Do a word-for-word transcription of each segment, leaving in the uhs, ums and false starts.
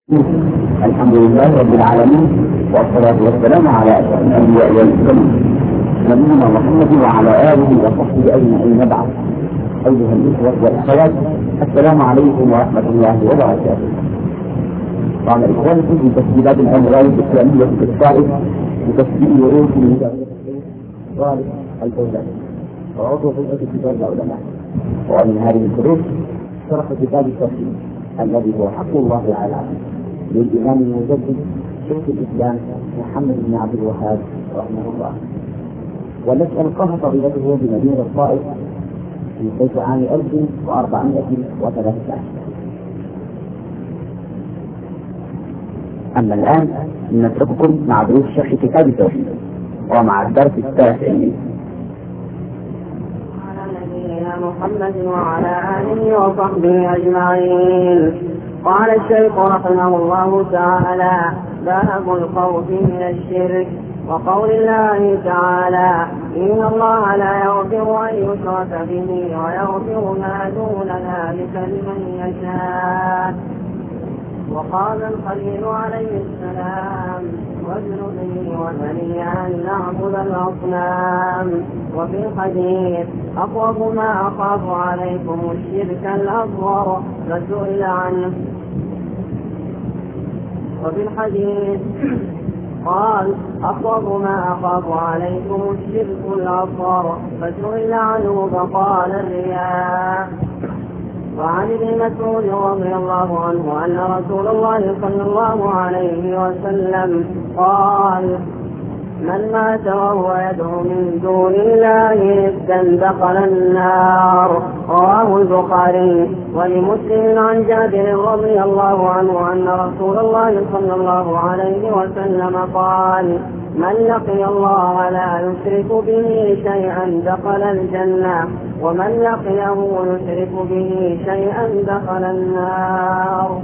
الحمد لله رب العالمين، والصلاة والسلام على أشرف الأنبياء والمرسلين نبينا محمد وعلى آله وصحبه أجمعين. بعد، أيها الإخوة والأخوات، السلام عليكم ورحمة الله وبركاته. قال إخوانكم في تسجيلات الأموال الإسلامية في الطائف بتسجيل رؤوس صالح الفوزان وعضو هيئة كتاب العلماء. ومن هذه الدروس شرح كتاب التوحيد الذي هو حق الله على العبد للإمام المجدد شيخ الإسلام محمد بن عبد الوهاب رحمه الله، والذي ألقاها فضيلته بمدينة الطائف في صيف عام ألف وأربعمائة وثلاثة عشر. أما الآن نترككم مع دروس شرح كتاب التوحيد ومع الدرس التاسع منه. محمد وعلى آله وصحبه أجمعين. قال الشيخ رحمه الله تعالى: باب الخوف من الشرك. وقول الله تعالى: إن الله لا يغفر أن يشرك به ويغفر ما دون ذلك لمن يشاء. وقال الخليل عليه السلام: واجنبني وبني أن نعبد الأصنام. وفي الحديث: أخوف ما أخاف عليكم الشرك الأصغر، فسئل عنه. وفي الحديث قال: أخوف ما أخاف عليكم الشرك الأصغر، فسئل عنه فقال: الرياء. وعن ابن مسعود رضي الله عنه أن رسول الله صلى الله عليه وسلم قال: من مات وهو يدعو من دون الله ندا دخل النار. رواه البخاري. ولمسلم عن جابر رضي الله عنه أن رسول الله صلى الله عليه وسلم قال: من لقي الله لا يشرك به شيئا دخل الجنة، ومن لقيه يشرك به شيئا دخل النار.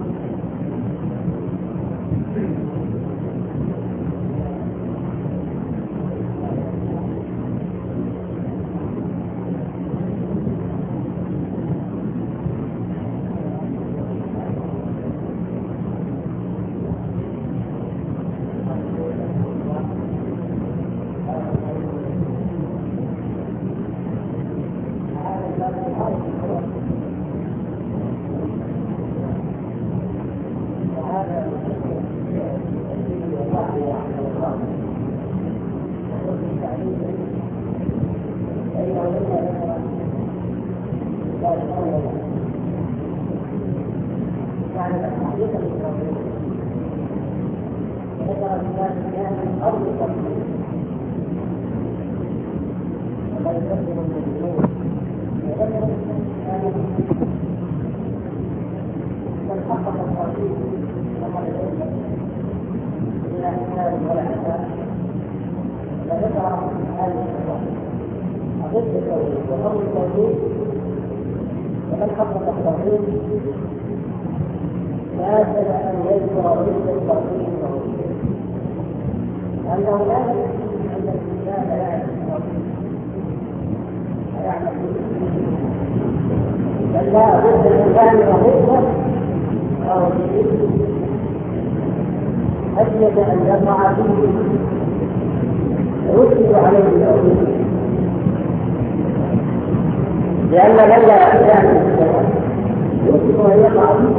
لأن من لا يعلم يمكن أن يقع به.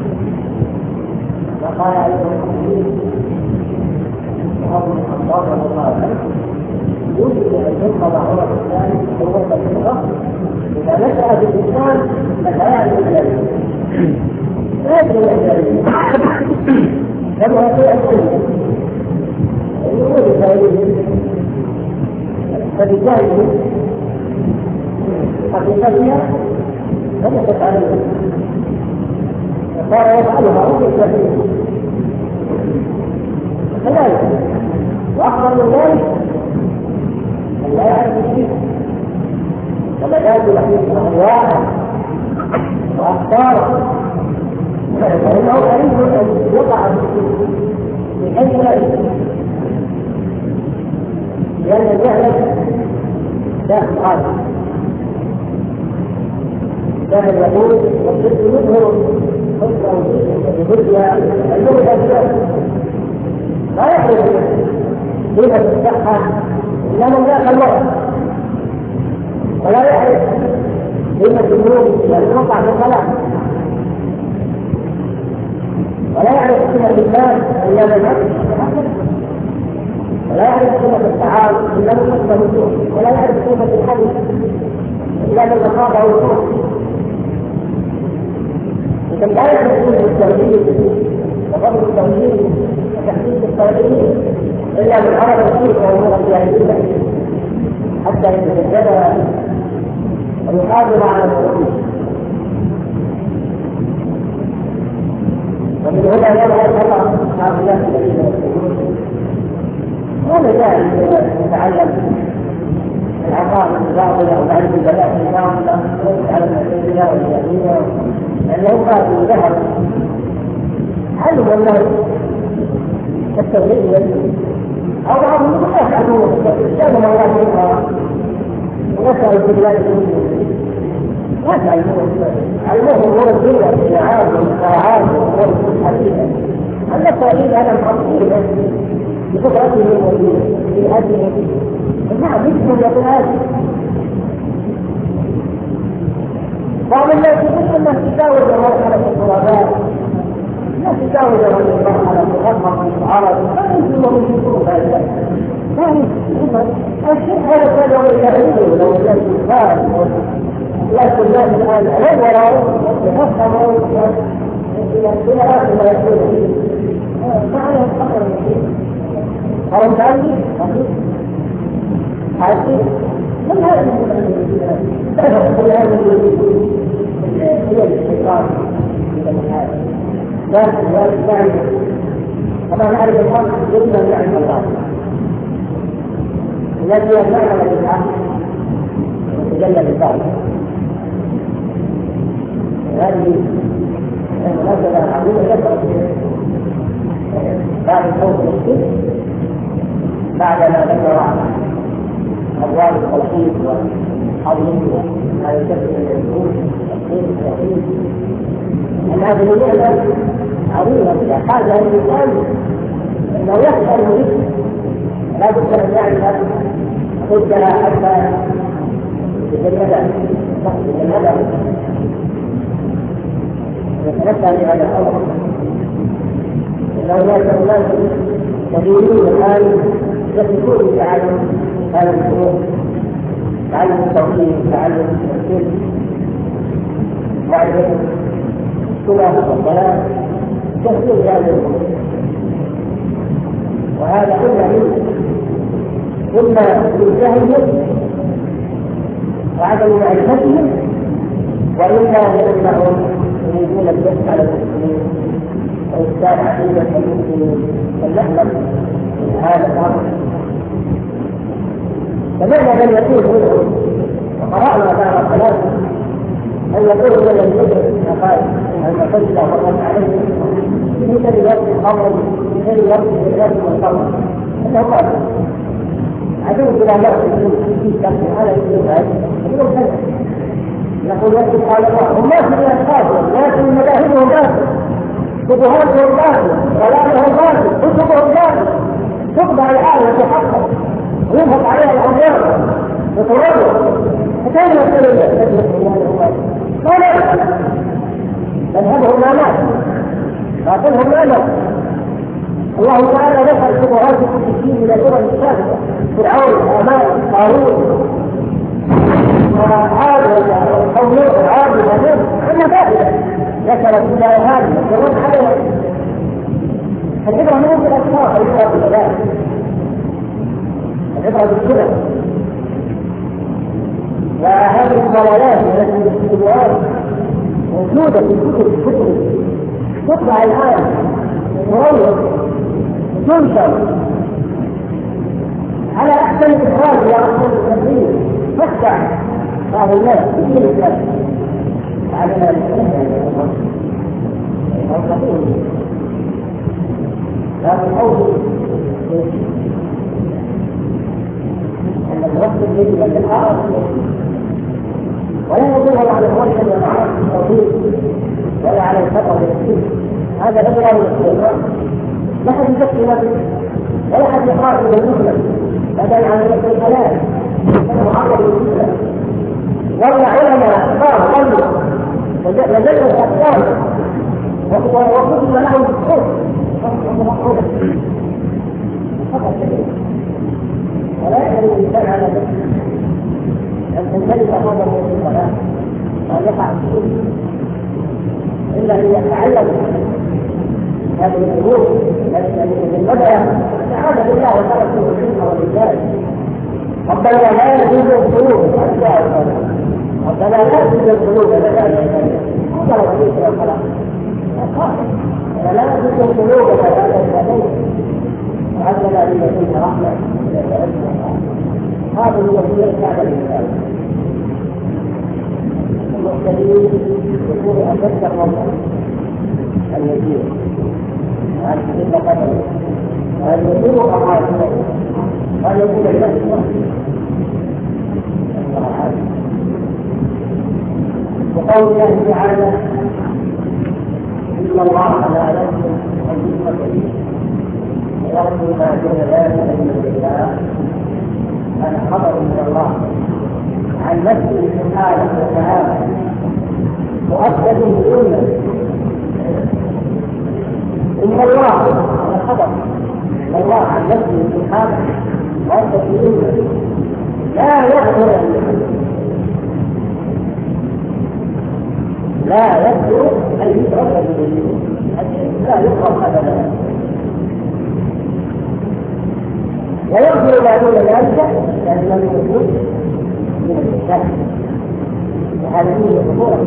وقال أيضا وأبو الخطاب رضي الله عنه: يمكن أن ينقض عمر الإسلام حروفا بالغة إذا نشأ في الإسلام من لا يعلم ذلك لا يدري ذلك كما في السنة يقول فإنه فبالتالي حقيقتها لم تفعله، فصار يفعلها رجل كثير كذلك. واخطر من ذلك ان لا يعرف الشيء ومجال له اهواء وافكار، فانه قريب ان يقع في حيث لا يدري، لان الجهل داخل قادم. كان يقول والصدق يظهر بروسيا عندهم أشياء لا يعرف كيف تتسخن إلا من ذاك الوقت، ولا يعرف كيف الجنود يتوقع في الصلاة، ولا يعرف قيمة المال إلا من يعرف، ولا يعرف قيمة الطعام إلا من يقبل الجوع، ولا يعرف قيمة الحديث إلا من أصابه الجوع. لكن لا يعرف قيمة التوحيد وفضل التوحيد وتحقيق التوحيد إلا من عرف الشرك وأمور الجاهلية حتى يتجدد ويحافظ على التوحيد. ومن هنا يظهر خطأ هؤلاء الذين يقولون ولا داعي نتعلم العقائد الباطلة أو علم البلاء الباطلة على المعتزلة والجهمية لأنهم قالوا ذهب علموا أنه التوحيد أو بعضهم لا يفعلون كانوا مولانا ونسأل في بلاد المسلمين لا تعلمون علموهم أمور الدنيا الشعار والقراءات والأمور الحديثة. أن التوحيد هذا الحقيقي بقدرته وفي هديه نعم يجب يقول هذا. بعض الناس يقول أنه تجاوز مرحلة الخرافات، لا تجاوز مرحلة الغرب العرب، لا يمكن أن يكون هذا. الشيء هذا كان يوم الجاهلية ولو كان الإنسان لكن الناس الآن غير يفهموا إلى آخر ما يقول معنى الفقر أو تعليم عارفين من هذا كل هذا هي الاستقرار في الحياة. لكن لا كما نعرف الحق يجب أن نعرف الله الذي يفعل بالحق وتجلى بالباطل. هذه المناسبة عظيمة جدا بعد خوف الشرك بعد ما ذكر أبواب التوحيد وحظه ما يشكل الوجود والتوحيد والتوحيد أن هذه النعمة عظيمة إذا حاجة الإنسان أنه يحصل به لا بد أن يعرف ضدها حتى يتجنبها يتجنبها يتنبه لهذا الأمر. إن هناك أناس كثيرون الآن يسلكون بتعلم هذا الفروق، تعلم التوحيد، تعلم التوحيد، معرفة الصلاة والصلاة، تحصيل هذا الأمر. وهذا كله منه إما من جهلهم وعدم معرفتهم، وإما لأنهم يريدون الدفع على المسلمين وإفساد عقيدة المسلمين فلنحذر من هذا الأمر. فمعنى أن يكون منهم وقرأنا بعض الكلام أن يكون من الذكر قال أن قلت وقت عليه في كلمات الخمر في كلمات الكلام والخمر أنه قال عدو إلى مرض في كلمة على الإنسان يقول كذا يقول لك سبحان الله هم ناس من الأشخاص لكن مذاهبهم باطل، شبهاتهم باطل، كلامهم باطل، كتبهم باطل، تقضى الآن وتحقق وينفق عليها الأموال وتروج فكان يقول الله ما لا مذهبهم لا مات باطلهم لا مات. الله تعالى ذكر شبهات المشركين من الأمم السابقة فرعون وهامان قارون وعاد وقوله عاد وثمود كلها باطلة ذكر كلها هذه والرد عليها. العبرة من الأسماء العبرة بالذات، العبرة بالكبر. وهذه الضلالات التي في الشبهات موجودة في كتب الكتب تطبع الآن تروج تنشر على أحسن إخراج وأحسن تنظيم تخدع بعض الناس في كل الناس على ما لكن أوجد أن الوقت الذي يتحقق ولا يدل على الوجه والعرض التوحيد ولا على الخطر والسلم، هذا غير المسلم. لا حد يزكي نفسه ولا حد يقرأ من المسلم بدل عن نفس الحلال محرم المسلم. ولا علماء كبار قلوا لديهم الأطفال وقلنا لهم الخوف فقط ولا يقدر الإنسان على نفسه أن تنزلق هذا من الصلاة وأن يقع السوء إلا أن يتعلم هذه الأمور من بدأ استعاذ بالله وترك الحكمة والإنسان. ربنا لا يزيد القلوب ربنا لا يزيد القلوب هذا هو الحديث والخلاق لا يزيد القلوب ولا يزيد وعندنا للذين رحمة هذا هو الذي كان الإنسان المرسلين يكون أشد الرمى أن يجيب وأن يجيب قدره وأن يجيب أمراضه وأن يجيب النفس وقول الله تعالى إن الله لا يغفر أن يشرك به ويغفر ما دون ذلك لمن يشاء. هذا خبر من الله عن نفسه سبحانه وتعالى مؤكد بالأمة. إن الله هذا خبر من الله عن نفسه سبحانه مؤكد بالأمة لا يغفر لا يغفر أن يشرك به لا يغفر أبدا ويغفر ما دون ذلك لأنه يكون من الإنسان وهذا فيه خطورة.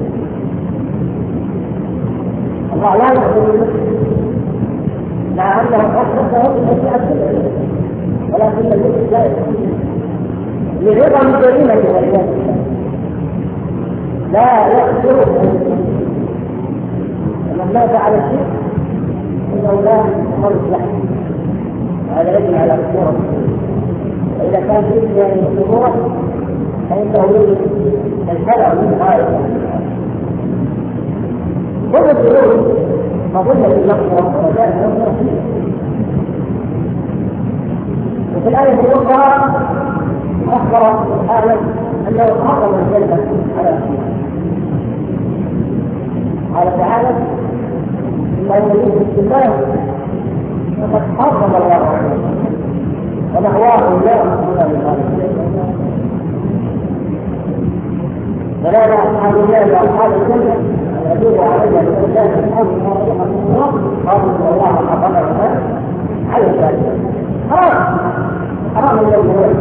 الله لا يغفر مع أنه قد نفسه بأشياء كثيرة ولكن المسلم لا يغفر لرضا من جريمة والعياذ بالله لا يغفر من مات على الشرك إنه لا يخلص له. هذا يجب على الصورة وإذا كان في هذه الصورة فإنه يجب الحذر من غاية كل الظروف مظلة المغفرة ورجاء المغفرة فيه. وفي الآية الأخرى أخبر سبحانه أنه حرم الجنة على أخيه. قال تعالى إنه يؤمن بالله فقد حرم الله عليه ونحواه الله من ذلك. فلا أصحاب الله وأصحاب الجنة الذين علينا بالله سبحانه وتعالى قالوا إن الله حرم الناس على ذلك حرام حرام الذي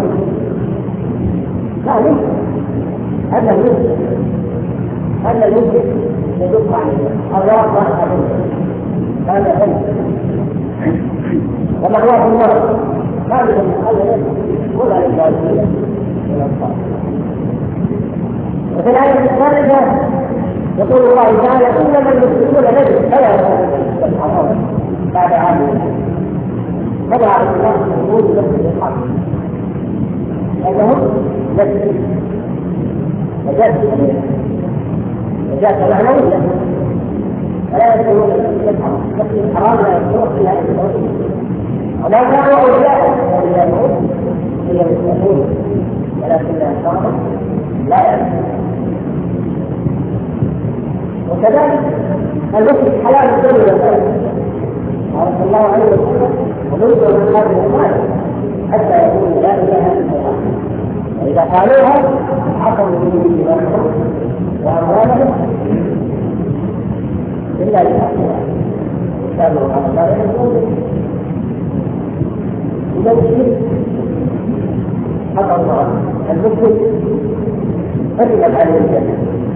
لا ليس هذا يوجد هذا يوجد يدق عليه الله عليه هذا غير ومأواه النار هذا المحل ولا للظالمين ولا الصالحين. وفي الآية الثالثة يقول الله تعالى إنما المسلمون نجد فلا يتحرون بعد عام فلا على الله يقول نفس الحق لأنهم نجد نجاة نجاة معنوية فلا يدخلون في الحرام لكن الحرام لا يدخلون في هذه الأمور ولا كانوا أولياء أولياءهم هي المسلمون ولكن الحرام لا يدخلون. وكذلك المسلم حلال الدم والمال قال صلى الله عليه وسلم ومنذ من هذه المال حتى يقول لا إله إلا الله وإذا قالوها حصلوا به دماءهم وأموالهم إلا لحقها كانوا على الله يقول إذا الشرك حق الله المسلم فرقت عليه الجنة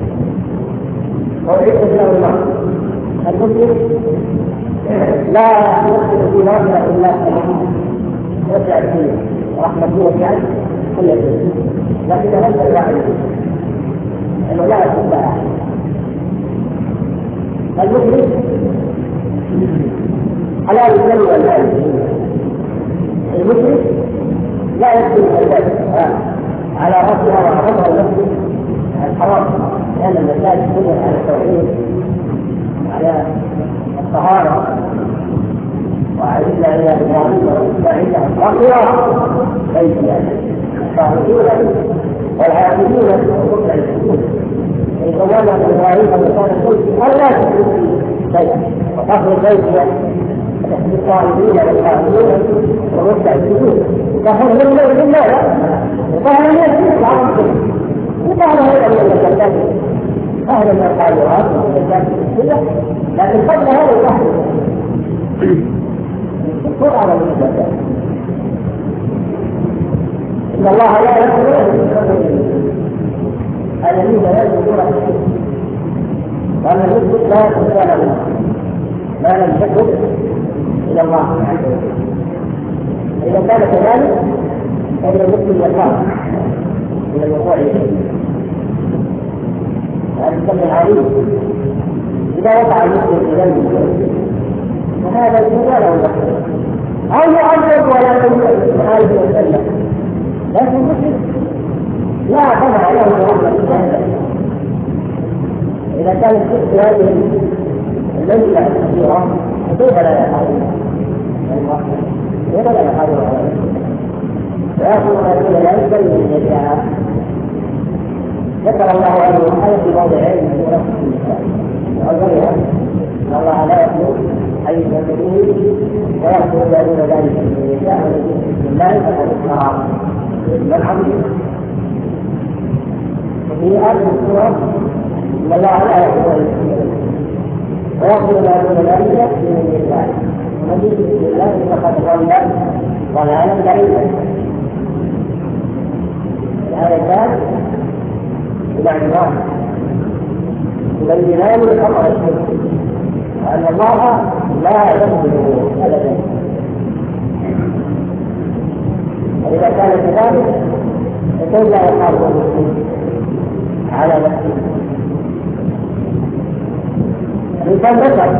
وأعدت له النار. المسلم لا يدخل في نار إلا سبحانه وسع فيه ورحمته وسعت كل شيء لكن ليس الواحد انه لا يكون احد. المسلم حلال الدم والمال. المسلم لا يدخل الجنة على راسها وحرمها المسلم الحرام لان المساجد كلها على التوحيد إلى الطهارة وأعدنا إلى إبراهيم وإسماعيل الأخيرة ليس الصالحين والعابدين والركع السجود إن قولنا من إبراهيم وكان الكل ألا تشرك شيئا وقصر بيتها الصالحين والعابدين والركع السجود فهم من الليل بالله وقال لي العالم كله وقال هذا من الزكاة أهل من القادرات والزكاة السجود لكن قبل هذا الوحي يكون على الزكاة إن الله لا يغفر الذين يجدون الشرك وأن الشرك لا يغفر له ما لم تكن إلى الله عز وجل. إذا كان كذلك فإن المسلم يخاف من الوقوع فيه. هذا السبب العظيم إذا وقع المسلم في ذنب فهذا لا له يغفر أو يعذب ولا يمكن هذه المسألة، لكن المسلم لا طمع له برحمة الله. إذا كان الشرك هذه الليلة الكثيرة فكيف لا يحاول؟ كيف لا يحاول عليه؟ ويأخذ الذين لا يسلم من الشريعة. ذكر الله عنه الآية في موضعين من سورة النساء وأولها أن الله لا يخلق أن يشرك به ويغفر ما دون ذلك لمن يشاء ومن يشرك بالله فقد افترى إثما عظيما. وفي آخر السورة إن الله لا يغفر أن يشرك به ويغفر ما دون ذلك لمن يشاء ومن يشرك بالله فقد ضل ضلالا بعيدا. الآيتان بمعنى يبينان الأمر الشرك وأن الله لا يغفر أبدا. وإذا كان كذلك فكيف لا يخاف المسلم على نفسه؟ الإنسان بشر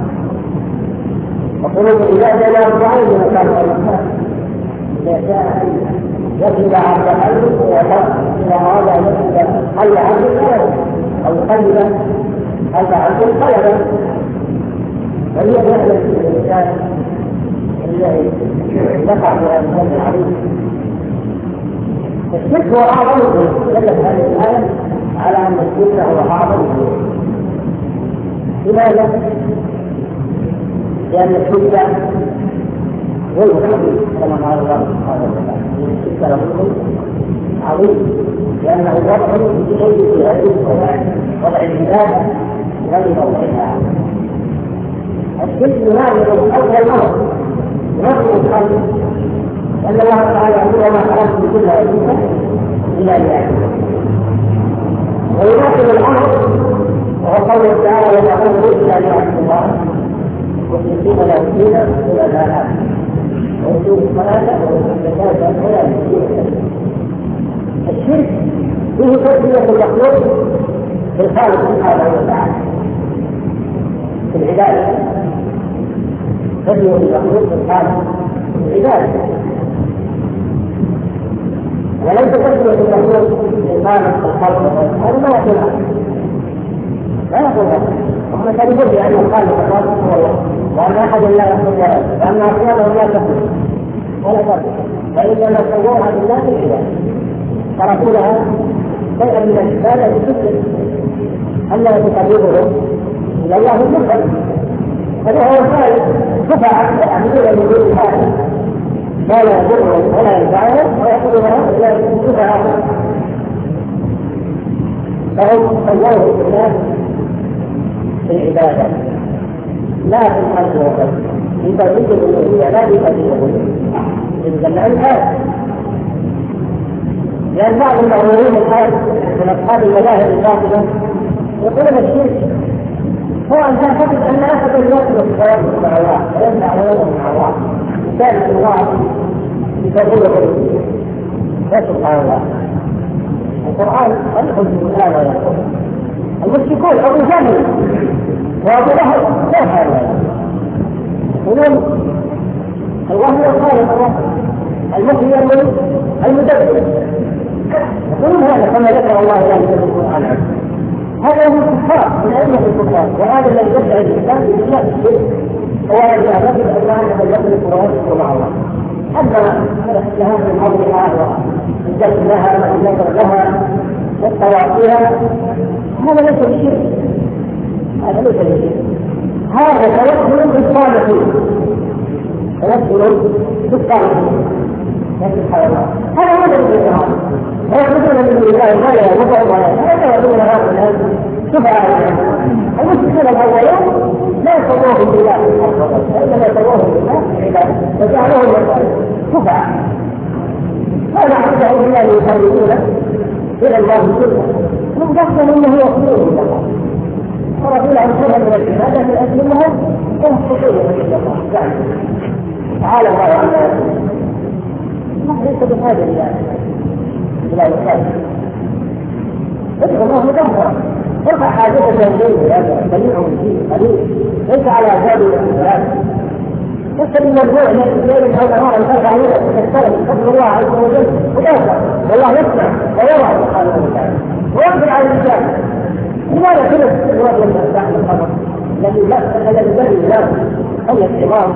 وقلوب العباد لا يرجعون من مكان الإنسان إذا شاء يجب على قلبه إذا أراد أن يجب قلب عبده أو قلب قلب عبده قلبا وهي فعلا الإنسان الذي يقع في الأمثال العظيم. الشرك هو أعظم دلت هذه الآية على أن الشرك هو أعظم. لماذا؟ لأن الشرك ظلم عظيم كما قال الله سبحانه وتعالى. الشرك ظلم عظيم لأنه وضع بشيء في هذه وضع العبادة غير موضعها. الشرك ينادي أول مرة ينادي القلب أن الله تعالى يقول وما خلقت كل وجوه إلا ليعبدون. ويناسب الأمر وهو قوله تعالى وما أمروا إلا ليعبدوا الله مخلصين له الدين حنفاء ويقيموا الصلاة ويؤتوا الزكاة ولا يشركون. الشرك فيه تسمية المخلوق بالخالق سبحانه وتعالى في العبادة. تسمية المخلوق بالخالق في العبادة وليس تسمية المخلوق بالخالق في الخلق. هذا ما يقول لا يقول هذا. هم كانوا يقولون بأن الخالق الخالق هو الله وأن أحد لا يخلق وأن أصنامه لا تخلق ولا تخلق فإذا ما سووها بالله في العبادة تركوا لها شيئا من العبادة بفكر أنها تقربهم إلى الله المخلق. هذا هو الخالق دفع يعبدون من دون الله ما لا يضرهم ولا ينفعهم ويأخذونها إلى دفع فهم سووه بالله في العبادة لا في الخلق والخلق في توحيد الألوهية لا في توحيد الربوبية. إذا كان الآن لأن بعض المغرورين الآن من أصحاب المذاهب الباطلة يقولون الشرك هو أن تعتقد أن أحد يخلق ويخلق مع الله ويمنع ويمنع مع الله كان الله بتوحيد الربوبية. لا سبحان الله القرآن يدخل في الآن ويقول المشركون أبو جهل وأبو لهب لا هذا يقولون الله هو الخالق المحيي المدبر. يقولون هذا كما ذكر الله ذلك في القرآن هذا هو الكفار من أئمة الكفار، وهذا الذي يدعي الإسلام بالله الشرك هو يدعي الرجل أنه من يملك ويشكر مع الله. أما الاحتهام بأمرها والجد لها والنظر لها والطواقيها هذا ليس بشرك، هذا ليس بشرك، هذا توكل بالصالحين، توكل بالصالحين لكن الحيوان هذا هو الإسلام. ويقولون من الله ما يموت ولا يقولون هؤلاء شفعاء. المسلمون الأولون لا يسووهم بالله وإنما يسووهم بالله عباده وجعلوهم شفعاء. هذا حتى بالله يقربون إلى الله شركا من ضمن أنه يخبرهم الله ورسول عن شرها من العبادة من أجلهم هم خصوصا إلى الله تعالى الله عنه ليس بحاجة إلى إلى الخير. ادعو الله مدبرا ارفع حاجتك اليه هذا سميع فيه قليل ليس على باب الانسان ليس بالمرجوع ليل او نهار ان ترفع يدك وتستلم فضل الله عز وجل ودافع والله يسمع ويرى سبحانه وتعالى ويقدر على الانسان. لماذا كلف الوجه من استحمل الخبر الذي لا الذي بني له اي اهتمام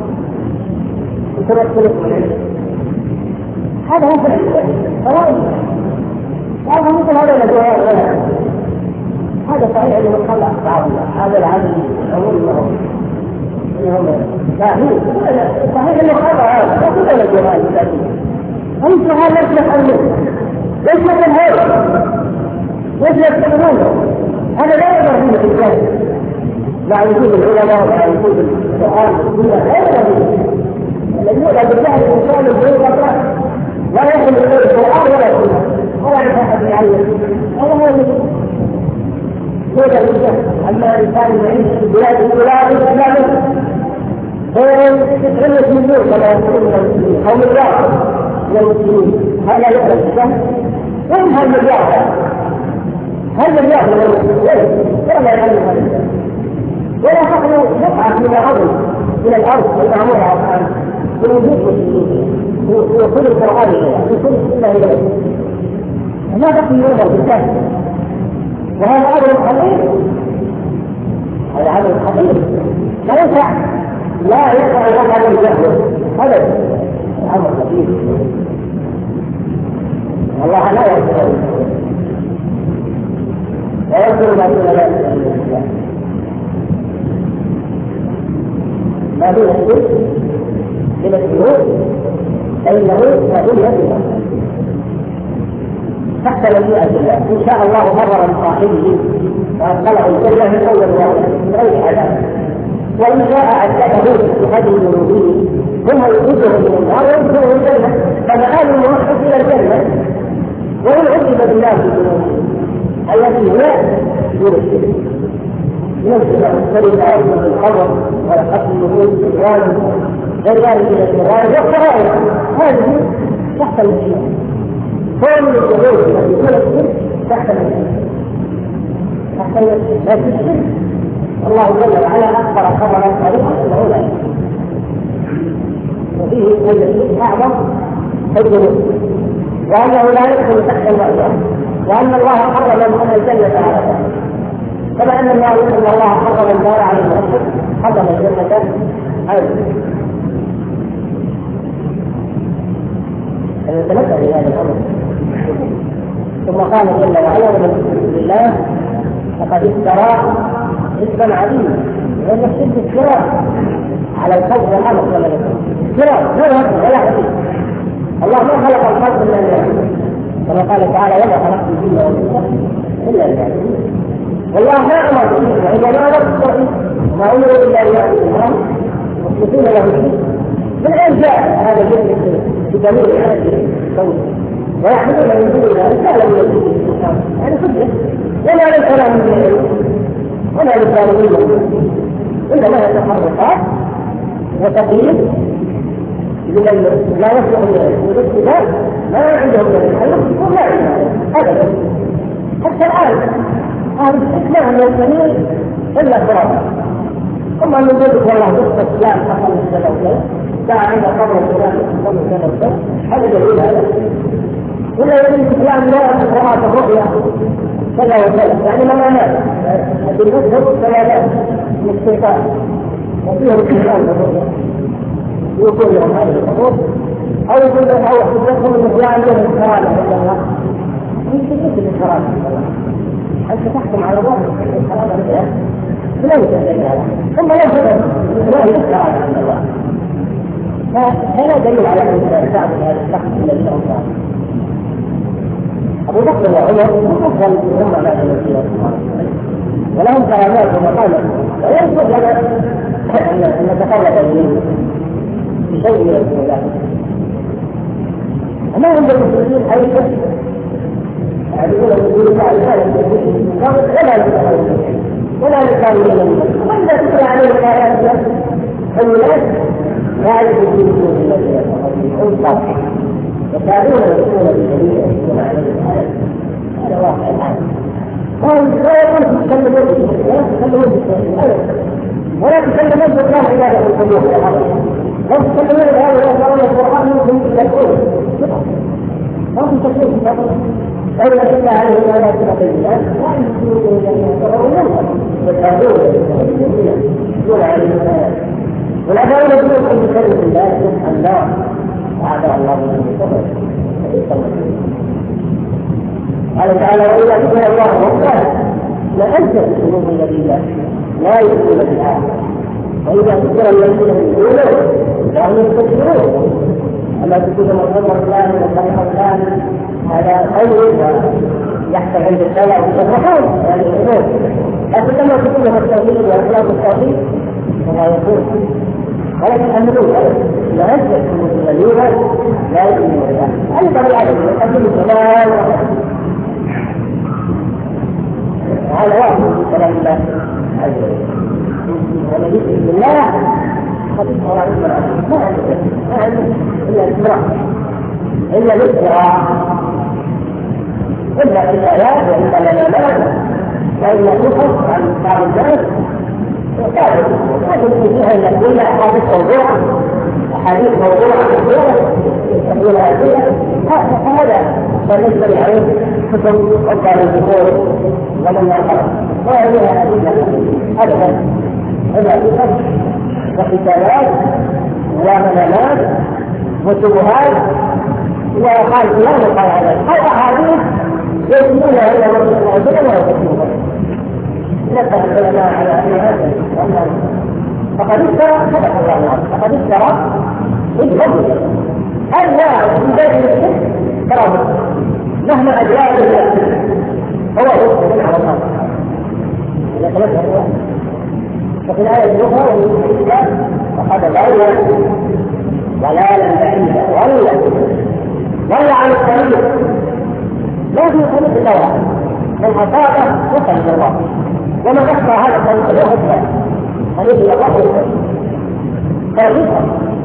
وتمثلت من عنده؟ هذا هو فعل هذا مثل هذا الذي هذا صحيح انه خلق بعض هذا العدل اقول انهم لاهين صحيح انه خلق هذا لا بد من الجمال الذاتي انت هذا ليس محمد ليس مثل هذا ليس يستخدمونه هذا لا يظهر فيه في الجهل مع وجود العلماء ومع وجود القرآن والسنة لا يظهر فيه الذي يؤذى بالجهل الانسان الجهل لا يحل إليه القرآن ولا السنة ولا يتحدث عنه. هذا هو يوجد الجهل. أما الإنسان يعيش في بلاد البلاد الإسلامية تتغلق من نور كما يقولون المسلمين أو مليار من المسلمين هذا يعرف الجهل. وين هالمليار؟ هالمليار من المسلمين ولا يعلم هذا ولا تخلو نقعة من الأرض إلى الأرض والمعمورة من وجود المسلمين وكل القرآن وكل السنة إليه ما بقي يوضع بالله. وهذا عمل خطير هذا عمل خطير لا ينفع لا ينفع هذا الجهل هذا عمل خطير الله لا يغفر لا يغفر ما دون ذلك ما دون الشرك من الشرور فإنه يقول يده تحت مشيئة الله إن شاء الله مرر لصاحبه وأدخله الجنة من أول واحد من غير عذاب وإن شاء عذبه بهذه الذنوب ثم يخرجه من النار ويدخله الجنة فمآل الموحد إلى الجنة وإن عذب بالله في ذنوبه التي لا دون الشرك ينزل السرد أيضا بالقبر ولقتل النفوس بالغالب غير ذلك من الشرائع والشرائع هذه تحت المشيئة. كل الشرور التي يكون الشرك تحت المشيئة تحت المشيئة لكن الشرك الله جل وعلا أخبر خبرا صريحا أنه لا يشرك وفيه أن الشرك أعظم الذنوب وأنه لا يدخل تحت المعصية وأن الله حرم من الجنة على ذلك كما أن الله أن الله حرم النار على المشرك حرم الجنة على المشرك. نتنبه لهذا الامر ثم قال جل وعلا ومن يشرك بالله فقد افترى اثما عظيما لان الشرك افتراء على الخلق والامر كما ذكر افتراء لا يهدم ولا يحدث. الله ما خلق الخلق الا ليعبدون كما قال تعالى وما خلقت الجن والانس الا ليعبدون. والله ما امر به وانما امر وما امروا الا ليعبدوا الله مخلصين له الدين. من أين جاء هذا الجن بدليل هذا الكون ويحملون من دون الله رسالة من الدين يعني حجة ولا للكلام من العلم ولا للكلام من العلم إنما هي تحركات وتقييد لمن لا يصلح للعلم والاستدلال ما عندهم من العلم ولا علم أبدا. حتى الآن أهل الإسلام يسمون إلا خرافة ثم من ذلك والله نصف الإسلام حصل السنة ساعة عند قبر الإسلام قبر السنة هذا دليل هذا ولا يريد الإسلام لا يأخذ رأس الرؤيا كذا وكذا، يعني منامات بالنسبة ثلاثات من الشيطان وفيهم الشيطان يقول لهم هذه الأمور أو يقول لهم أو حدثهم أنه لا عندهم الكرامة عند الله. أنت كيف الكرامة عند الله؟ أنت تحكم على الله الكرامة عند الله لا يتحدث هذا ثم لا يتحدث لا الكرامة عند الله. فهذا دليل على أن تعبد هذا الشخص الذي له كرامة. أبو بكر وعمر أفضل هم ما يمثلون ولهم كرامات ومقامات ويجب لنا أن نتفرد إليه بشيء من الأسئلة. وما عند المسلمين أي شيء يقول يقول الله ولا ولا لكاملين وإذا تتلى عليه الآيات الناس لا يجوزون الذين يتقون صالحا يكادون يكونون بالجميع يكون عليه الآيات. هذا واقع الآن. قال لا يكون تتكلمون ولا تتكلمون بالله ولا تتكلمون بالله إلا له القلوب لا تتكلمون بهذا ويقرؤون القرآن منكم تتكلمون ما في تكليف فإذا كنا عليه الآيات البينات لا يمكنون الذين يتقون يكادون يكون عليه الآيات ولا دولة يمكن بكلمة الله سبحان الله وعلى الله من الصبر. قال تعالى وإذا كان الله وقال لأنت القلوب الذين لا يؤمنون بالآخرة وإذا ذكر الذين يؤمنون فهم يستكبرون أما تكون مرتبط فلان وطريقة فلان هذا خير يحصل عند الشارع والشرحون يعني الأمور. لكن لما تكون التوحيد وأخلاق التوحيد فلا يكون ولكن أمرون لا يجب الذين لا يؤمنون بالله. هذه طبيعة يقدم السلام هذا واحد من كلام الله عز وجل. ونجد بالله قد صار ما عنده إلا الإسراء إلا الإسراء إلا في الآيات وإلا العلماء وإلا تخص عن بعض الناس وقالوا هذه فيها إلا كل أحاديث موضوعة أحاديث موضوعة كثيرة تقول هذه فهذا فنجبر عليه كتب أفضل الذكور ومن يقرأ وهذه أدلة أبدا إلا كتب وقتالات ومنامات وشبهات وقال فلان وقال هذا أو أحاديث يجبونها إلى رسول الله صلى الله عليه وسلم. نبه العلماء على أن هذا فقد اشترى صدق الله فقد اشترى بالفضل ألا في ذلك الشيء تراه مهما أجراء هو يقصد على الله إذا خلقها هو. وفي الآية الأخرى فقد ضل ضلالا بعيدا ضل ضل عن الطريق لا في طريق الله من أصابه وصل إلى الله ومن أخطأ هذا الطريق لا أخطأ طريق إلى الله طريقا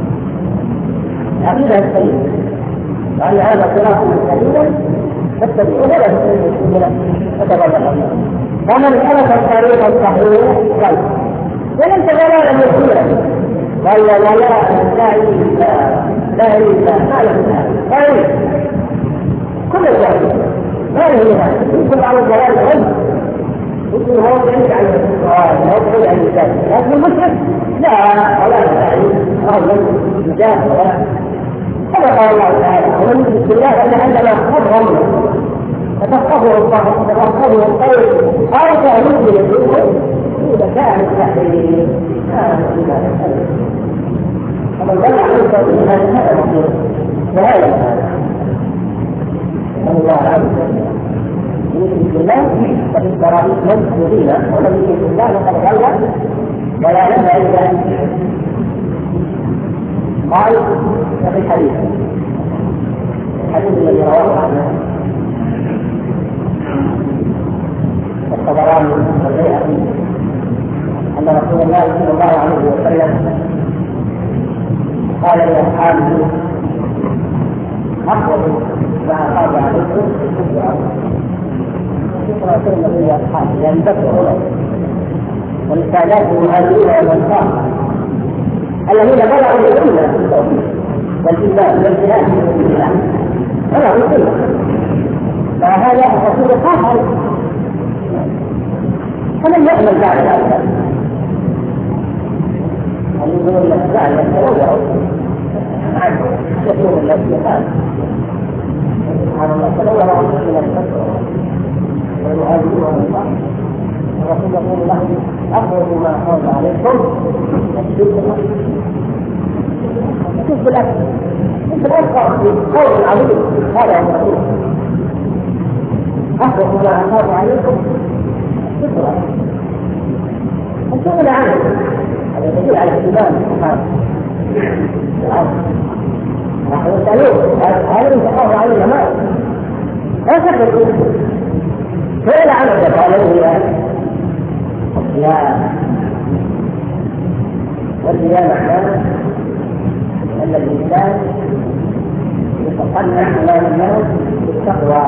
عقيدة السليم وأن هذا صراط سليما فاتبعوه ولا تتبعوه فتضل فمن سلك الطريق الصحيح قال ولم تضلالا يسيرا قال لا لا لا إلا لا إلا ما له قال كل ذلك ما له هذا يمكن على الضلال الغد يمكن هو بعيد عن السؤال هو بعيد عن الإنسان لكن المشرك لا ولا يعني أهلا إنسان ولا كما قال الله تعالى ومن يشرك بالله فإن عندنا خبرا فتفقهه الله فتفقهه القول أو تعلم يقول إذا كان التحرير فمن ضل عن التوحيد هذا مطلوب وهذا الله عز وجل يشرك بالله ففي التراويح مذكورين ومن يشرك بالله فقد ضل ضلالا بعيدا. قال وفي الحديث الحديث الذي رواه عنه الطبراني والبيهقي أن رسول الله صلى الله عليه وسلم قال لأصحابه أخبروا ما أصاب عليكم الكفر الكفر سنة لأصحابه لأن تكفروا له ولسادات المهاجرين والأنصار الذين بلغوا الأمة في التوحيد والإيمان والجهاد في سبيل الله بلغوا الأمة فهذا الرسول قاتل فمن يعمل بعد ذلك أن يقول لك لا يتنوع عن يكون الذي قال سبحان الله تنوع من الكفر ويهاجمون الله الرسول يقول له أخرجوا ما حول عليكم شوف بالأكل شوف الأكثر في قول عظيم هذا هو الرسول أخرجوا ما حول عليكم شكرا الشغل عنه هذا يدل على اهتمام الصحابة نحن نسألوه هذا يتحافظ على العلماء لا تفكر سئل عنه فقالوا يا يا والرياء معناه أن الإنسان يتصنع أمام الناس بالتقوى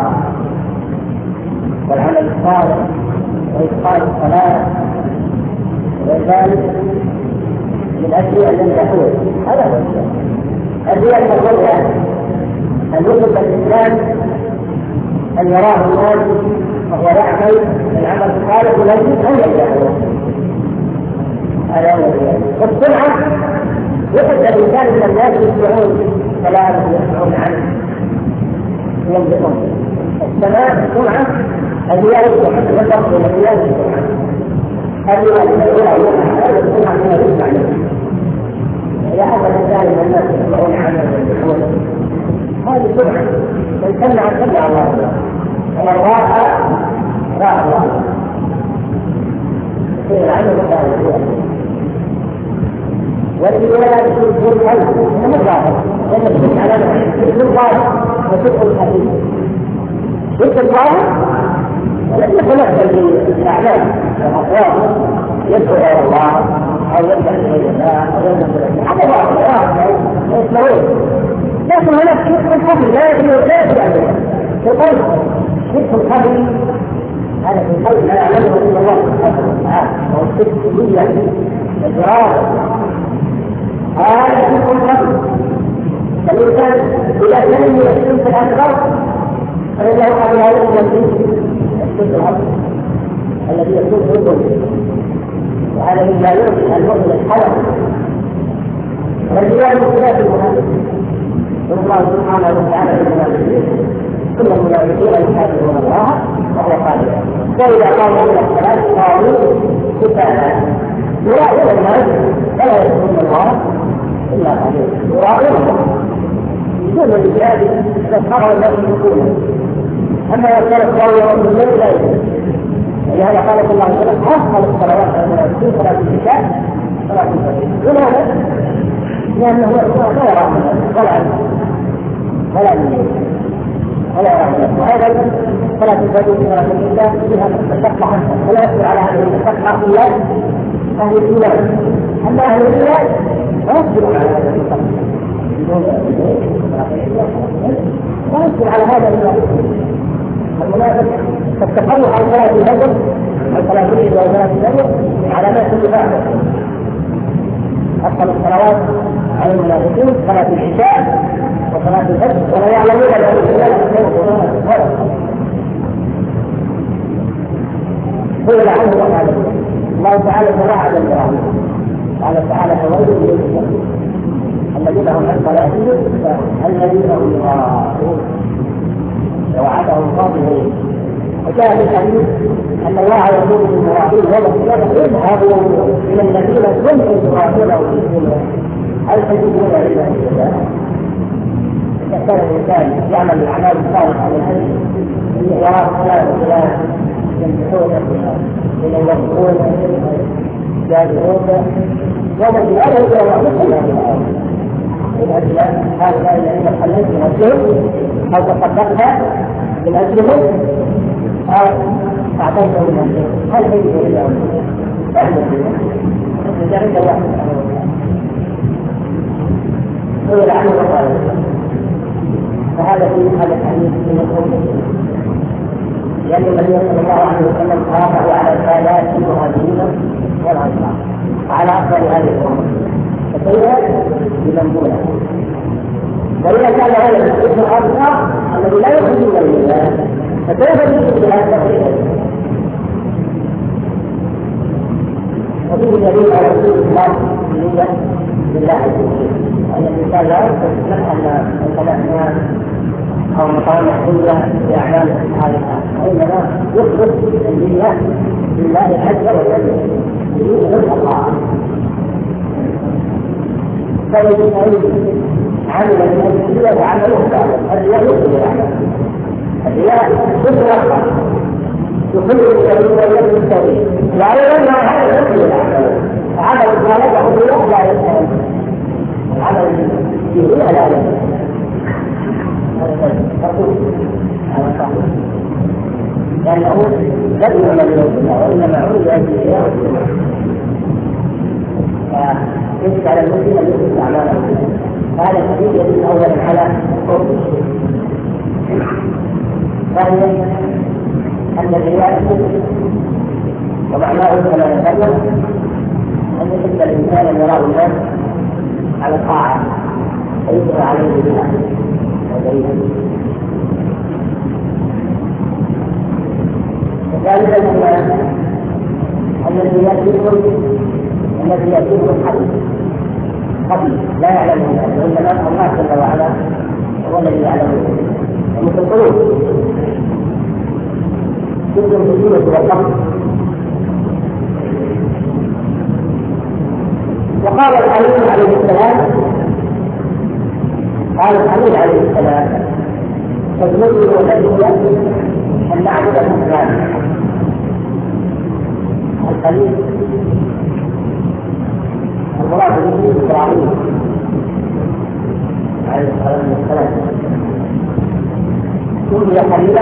والعمل الصالح وإتقان الصلاة وذلك من أجل أن ينجحون هذا هو الرياء تقول أن يطلب الإنسان أن يراه الناس وهو يعمل العمل الصالح ولكن أن ينجحون هذا هو الرياء والسمعة يحب الإنسان من الناس يسمعون كلامه ويسمعون عنه ينجحون السماع السمعة الرياء يحب النظر إلى الرياء السمعة الرياء السمعة من يسمع له إذا حصل الإنسان من الناس يسمعون عنه وينجحون هذه سمعة من سمع سمع الله ومن راى راى الله يصير عنه مكان الرياء والرياء يكون القلب من الظاهر لأن الشرك على نوعين شرك الظاهر وشرك الخفي شرك الظاهر الذي يتمثل بالأعمال والأقوال يدعو إلى الله أو يدعو إلى الله أو يدعو هذا ظاهر يسمعون لكن هناك شرك الخفي لا يدعو لا يدعو في القلب شرك الخفي هذا في القلب لا يعلمه إلا الله سبحانه وتعالى وهو الشرك بالله الإرادة هذا شرك الخفي فالإنسان إذا لم يحسن في الأسرار فإنه قد لا يؤمن به الشرك الخفي الذي يكون في القلب وهذا مما يؤمن المؤمن الحذر والرياء من خلاف المنافقين الله سبحانه وتعالى للمنافقين كل المنافقين يحاربون الله وهو قادر فإذا قاموا إلى الصلاة قالوا كفانا يراعون الناس ولا يذكرون الله إلا قليلا يراعون الله بدون الإجابة تذكروا الناس يقولون أما إذا كانت قوية من الليل لا يجوز ولهذا قال صلى الله عليه وسلم أفضل الصلوات على المنافقين صلاة العشاء صلاة الفجر لماذا؟ لأنه لا يرى ولا ولا ولا يرى وأيضا صلاة الفجر صلاة العشاء فيها تتقى عنها ولا يصبر على هذه التقى إلا أهل الإيمان أما أهل الإيمان لا يصبر على هذا التقى لا يصبر على هذا التقى المنافق تتقرب عن صلاة الفجر عن صلاة العيد وصلاة الفجر علامات النفاق أفضل الصلوات على المنافقين صلاة العشاء وصلاة الفجر ولا يعلمون أن قيل عنه وقال الله تعالى تباعد الكرام قال تعالى فويل للمتقين الذين هم عن صلاتهم الذين هم يراءون ووعدهم قومه وجاء في الحديث ان الله يقول للمراقين اذهبوا الى الذين كنتم تراقبون فيهم هل تجدون الا الله؟ اذا كان الانسان يعمل الاعمال الصالحه من اجل يرى فلان وفلان يمدحون من يوفقون يجادلون ومن لا يجوز له من اجل هؤلاء الذين خليت من اجلهم او تصدقت من اجلهم او اعطيته من اجلهم هل تجد الا لذلك الله سبحانه وتعالى قيل عنه وقال فهذا في هذا الحديث من الخروج لأن النبي صلى الله عليه وسلم حافظ على الآيات المهاجرين والأنصار وعلى أفضل هذه الأمور فكيف بمنزولة وإذا كان هذا الاسم الأنصار الذي لا يخرج من الله فكيف يخرج من هذا وفيه دليل على وجود الإخلاص النية لله عز وجل، أن الإنسان لا يستطيع أن الخلاء أو مصالح الدنيا بأعمال الصالحة، وإنما يخلص النية لله عز وجل يريد الله. فإن عمل من الرياء وعمله صالح، الرياء يخرج الأعمال، الرياء يخرج يخرج الرياء من التوحيد، وأيضا هذا يخرج الأعمال، عمل صالح الرياء لا يخرج، عمل فيه لا يخرج. لأنه لم يعمل بالله وإنما عمل بأجل الرياء، فيجب على المسلم أن يخرج أعماله. هذا الحديث يدل أولا على قرب الشرك. ثانيا أن الرياء ومعناه كما ذكرنا أن يحب الإنسان أن يراه الناس على الطاعة ويجب عليه بها وذلك. وثالثا أن الرياء الذي يأتيه الحديث قبل لا يعلم الناس، وإنما الله جل وعلا هو الذي يعلمه. ومثل القلوب جزء من السورة والقلب. وقال الخليل عليه السلام قال الخليل عليه السلام فالمسلم الذي أن نعبد الإسلام. الخليل المراد به إبراهيم عليه الصلاة والسلام سمي خليلا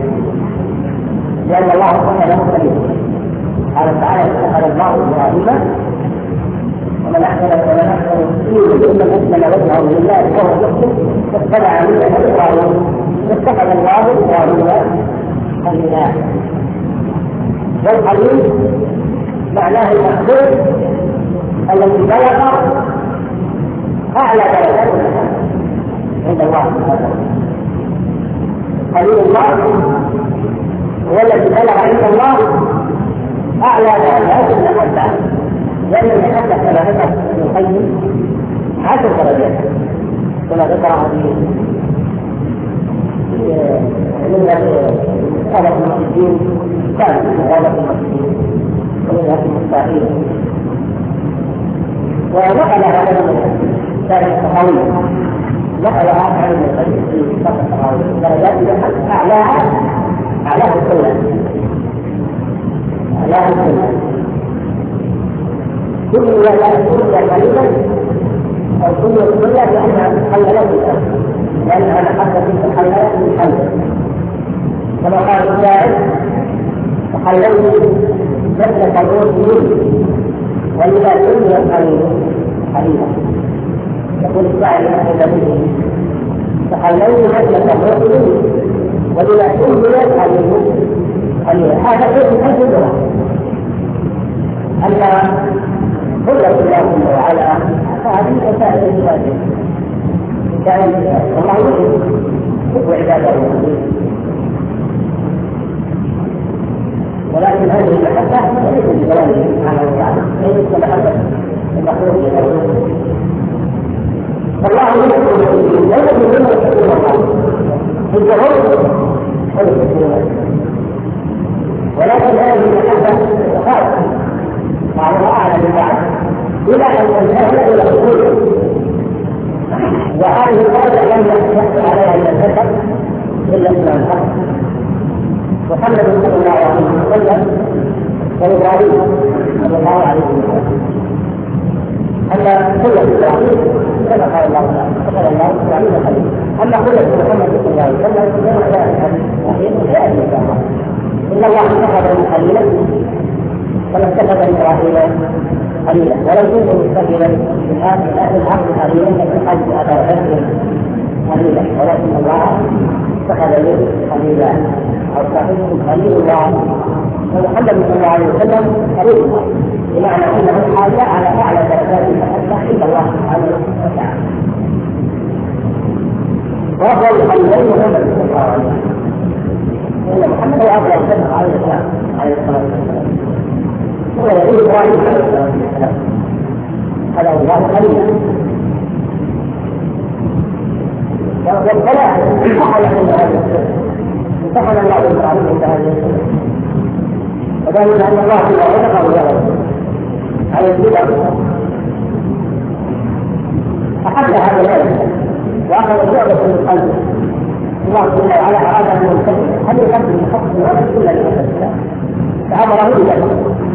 لأن الله سبحانه له خليل. قال تعالى اتخذ الله إبراهيم ومن أحسن ومن أحسن دينا ممن أسلم وجهه لله وهو محسن واتبع ملة إبراهيم واتخذ الله إبراهيم خليلا. والخليل معناه المحبوب الذي بلغ أعلى درجات عند الله سبحانه. خليل الله هو الذي بلغ عند الله أعلى درجات المحبة، لأن المحبة كما ذكر ابن القيم عشر درجات كما ذكر في هذا المسلمين كان في هذا المسلمين ومنها في المستحيل. ونقل هذا من تاريخ الصحابي، نقلها عن المسلمين في فترة الصحابي درجات أعلاها أعلاها السنة أعلاها السنة كل ولا كل قليلا أو كل الدنيا لأنها تخللت لأنها لحظة تخللت من حلة، كما قال الشاعر تخللت مثل الروح وإذا كل قليل قليلا. يقول الشاعر يحب به تخللت مثل الروح وإذا كل قليل قليلا. هذا شيء من الجدرة أن كل الله جل وعلا فهذه مسائل الواجب كان الله يحب عباده، ولكن هذه المحبة ليست بكلامه سبحانه وتعالى، ليست كمحبة المخلوق له. فالله يحب المسلمين لا يحب منهم يحبون الله في الجهود والسكون، ولكن هذه المحبة خاصة بعضها أعلى من بعض إلى أن تنتهي إلى الحدود. وهذه الدرجة لم يحصل عليها من البشر إلا من الحق. محمد صلى الله عليه وسلم وإبراهيم صلى الله عليه وسلم أن كل إبراهيم كما قال الله تعالى اتخذ الله إبراهيم خليلا. أما كل محمد صلى الله عليه وسلم فهو لا يأتي الله إن الله اتخذ خليلا فلم اتخذ إبراهيم خليلا ولم يكن مستقبلا من هذا الحق خليلا من حج أبا بكر خليلا، ولكن الله اتخذ له خليلا أو صاحبه خليل الله. ومحمد صلى الله عليه وسلم خليل الله بمعنى أنه حاجة على أعلى درجات المحبة عند الله سبحانه وتعالى. وأفضل الخليلين محمد صلى الله عليه وسلم، إن محمد هو أفضل الخلق عليه الصلاة والسلام. هو يعيد إبراهيم عليه الصلاة والسلام هذا هو الله خليل والصلاة انتحل عند هذا السر انتحل الله إبراهيم عند هذا السر وذلك أن الله إذا رزقه ولده على الكبر أحب هذا الولد وأخذ شعبة من قلبه الله جل وعلا أراد أن ينتهي هل يقدم بحق الولد كل الأسئلة فأمره بذلك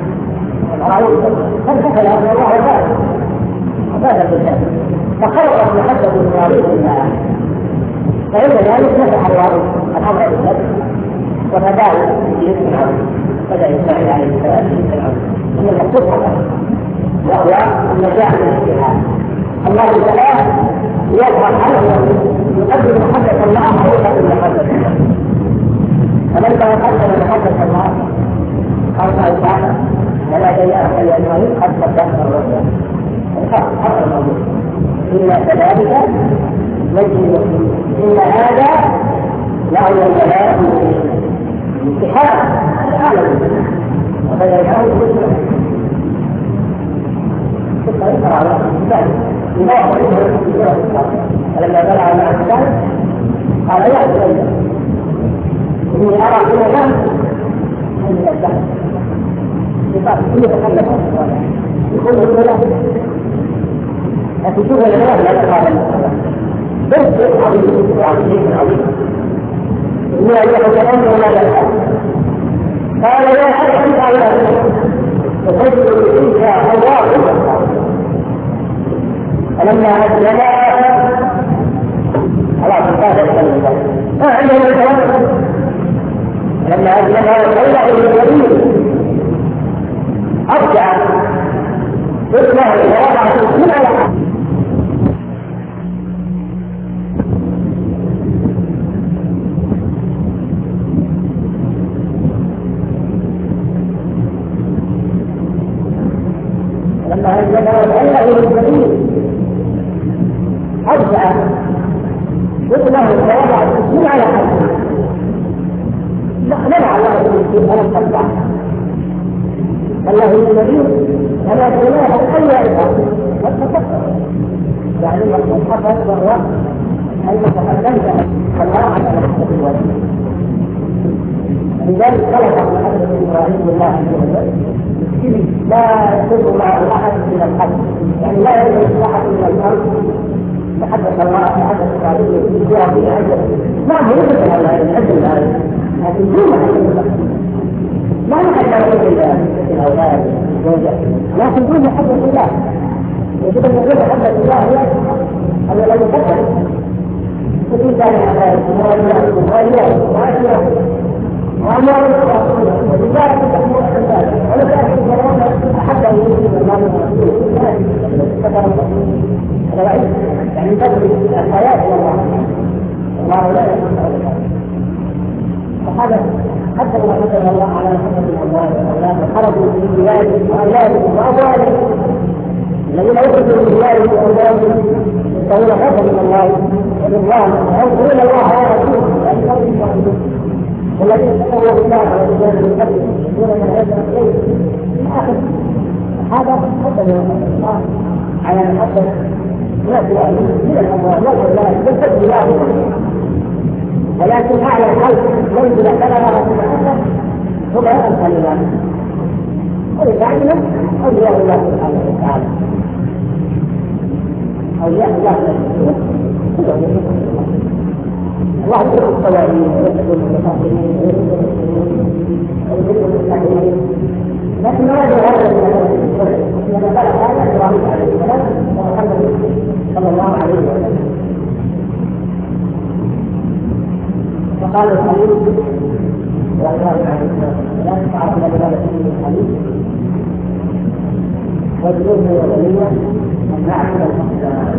فانتقل أن الله عباد عبادة الله فخلقت محبة إبراهيم لله فعند ذلك نفح الله الأمر بالله وتداول باسم عظيم بدأ إسماعيل عليه السلام باسم عظيم إن المقصود وهو النجاح من الاتحاد الله تعالى يظهر عنه يقدم محبة الله ويقدم محبة الله فلما قدم محبة الله قال تعالى ولا جاء يا إبراهيم قد صدقت الرسول هذا الموضوع إلا كذلك نجزي المسلمين إن هذا له البلاء الاتحاد العالم وبدأ يحاول بالسلام ثم يقرأ على الكتاب يضاف إليه في سورة الكتاب فلما بلغ مع الكتاب قال يا بني إني أرى في المكان أن الكتاب يقال كل يتكلم يقول له لا لكن شوف الإله لا تقال بس عظيم عظيم عظيم إني أريد كلام ولا يلقى قال يا أخي أنت على وتجد إن شاء الله فلما أسلم خلاص انتهى الكلام ما عنده الكلام لما أسلم وقيله للنبي أرجع اسمه ووضع من على حق لما أسلم وقيله للنبي أرجع اسمه ووضع من على حق منع الله في ألم تبع الله النبي كما قلناه أي أرض والتفكر يعني الحفظ والرب أن تقدمت الله على محبة الولد لذلك خلق محبة إبراهيم الله عز وجل لا يكون مع أحد من الحق يعني لا يوجد أحد من الأرض محبة الله محبة إبراهيم فيها في عجل نعم يوجد على العجل الآن لكن دون محبة الله ما نحب إلا الأولاد الزوجة لكن دون محبة الله يجب أن يكون محبة الله هي الذي يقدر وفي ذلك على المواليات والمواليات وعشرة وأموال ولذلك تحمل ذلك ولذلك الكلام أحب أن يكون الله ورسوله هذا بعيد يعني تدري الحياة إلى الله الله لا يكون فهذا حتى لو حصل الله على محبة الأموال والأولاد وخرجوا من ديارهم وأولادهم وأموالهم الذين يخرجوا من ديارهم وأولادهم يستوون خوفا من الله ورضوان وينصرون الله ورسوله والذين اتقوا الله ورجال من قبل يشركون ما يشرك اليه هذا حتى لو الله على محبة ناس من الأموال والأولاد بالفضل الله ولكن أعلى الخلق منزل كلمة سبحانه هم أمثل الله ولذلك أولياء الله سبحانه وتعالى أولياء الله الله يذكر الصواريخ ويذكر المساكين ويذكر المستحيلين لكن ما يدعو هذا لما قال هذا إبراهيم عليه السلام ومحمد صلى الله عليه وسلم فقال الخليل وإبراهيم عليه السلام تعرفنا بهذا الشيء الخليل وجنوده وبنيه أن نعبد الحق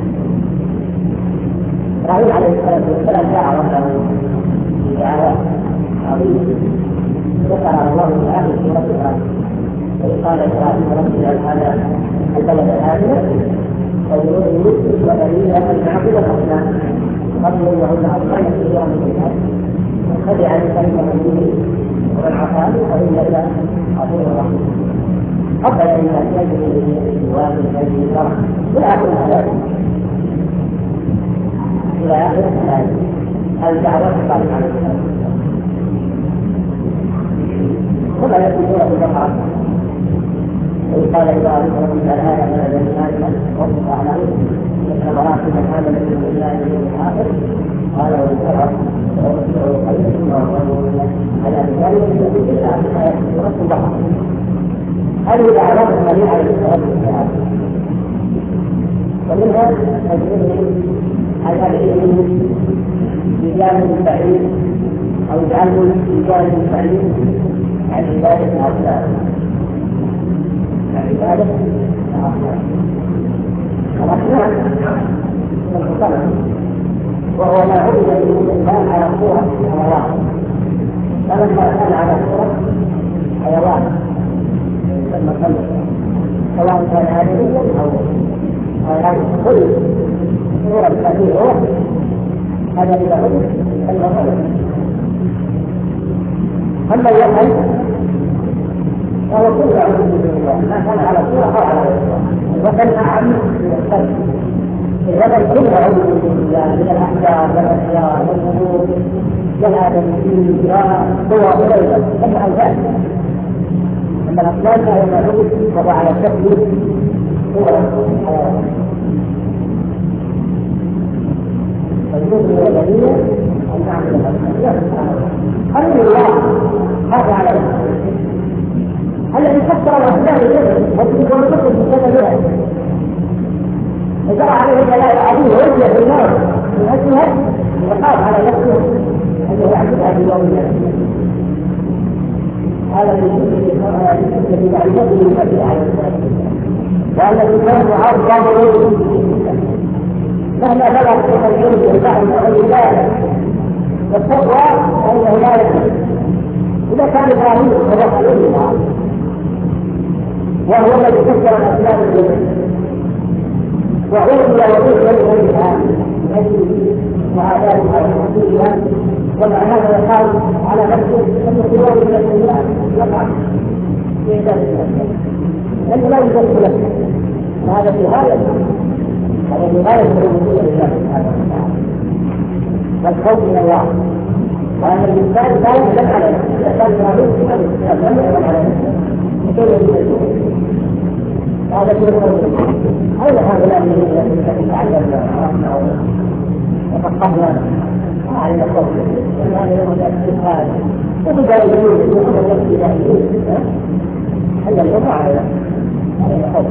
إبراهيم عليه الصلاة والسلام دعا ربه بدعوات عظيمة ذكر الله تعالى في سورة إبراهيم وإذ قال إبراهيم رب اجعل هذا البلد آمنا واجعلني وبني أن نعبد الأصنام قبل وهن أصنام كثيرا من الناس واتبع كلمة ربه ومن عصاني فإن إلى غفور رحيم قبل أن يجري الواجب الذي شرع إلى آخر الآيات إلى آخر الآيات الدعوة الصالحة كما يكون سورة البقرة إذ قال إبراهيم رب الآية من الجنات ربك أعلم إن مراتب هذا الذي من الله الآخر قال والشرع ورسوله خير ثم رسوله على ذلك الذي إلا آية سورة البقرة. هذه الأعراض الخليل عليه الصلاة والسلام ومنها تجربه على العلم بجانب بعيد أو جعله بجانب بعيد عن عبادة الأصنام عن عبادة الأصنام الأصنام من الصنم وهو ما عبد الإنسان على صورة حيوان فلما كان على صورة حيوان يسمى صنم سواء كان آدميا أو غير كل صورة التي هو هذا إذا عبد المصنم. أما اليمن فهو كل عبد الله ما كان على صورة أو على صورة وكان أعم من الخلق اليمن كل عبد الله من الأحجار والأشياء والنمور والآدميين وصور إليه كما أوزاد. أما الأصنام فهي معروف وضع على شكل صورة حيوان فالجزء اليمنية أن نعمل الأصنام خلي الله هذا على الذي فسر الأصنام اليمن وفي ورقته بسبب ذلك وجرى عليه دلائل عظيمة ويجب في النار من أجلها وخاف على نفسه أنه يعبدها في يوم القيامة. هذا الذي معرفته بالفتح على وأن الإنسان معرض مهما بلغ في العلم والفهم وغير ذلك والتقوى فإنه لا يكون. إذا كان إبراهيم صدق عليه وهو الذي فسر الأسلام اليمن وعلم ووجود غيرها من أجل معاداة الحقيقية ومع هذا يقال على نفسه أن الخيار من الدنيا يقع في ذلك لأنه لا يوجد له وهذا في غاية هذا في غاية من الوجود لله سبحانه وتعالى والخوف من الله وأن الإنسان لا يجب على نفسه الإنسان إبراهيم لم يجب على نفسه لكي يجب هذا كل خير أين هؤلاء الذين يتعلمون وفقهنا على الصوت هذا يوم الاستفهام وبداية يوم الاستفهام هل الوضع على الصوت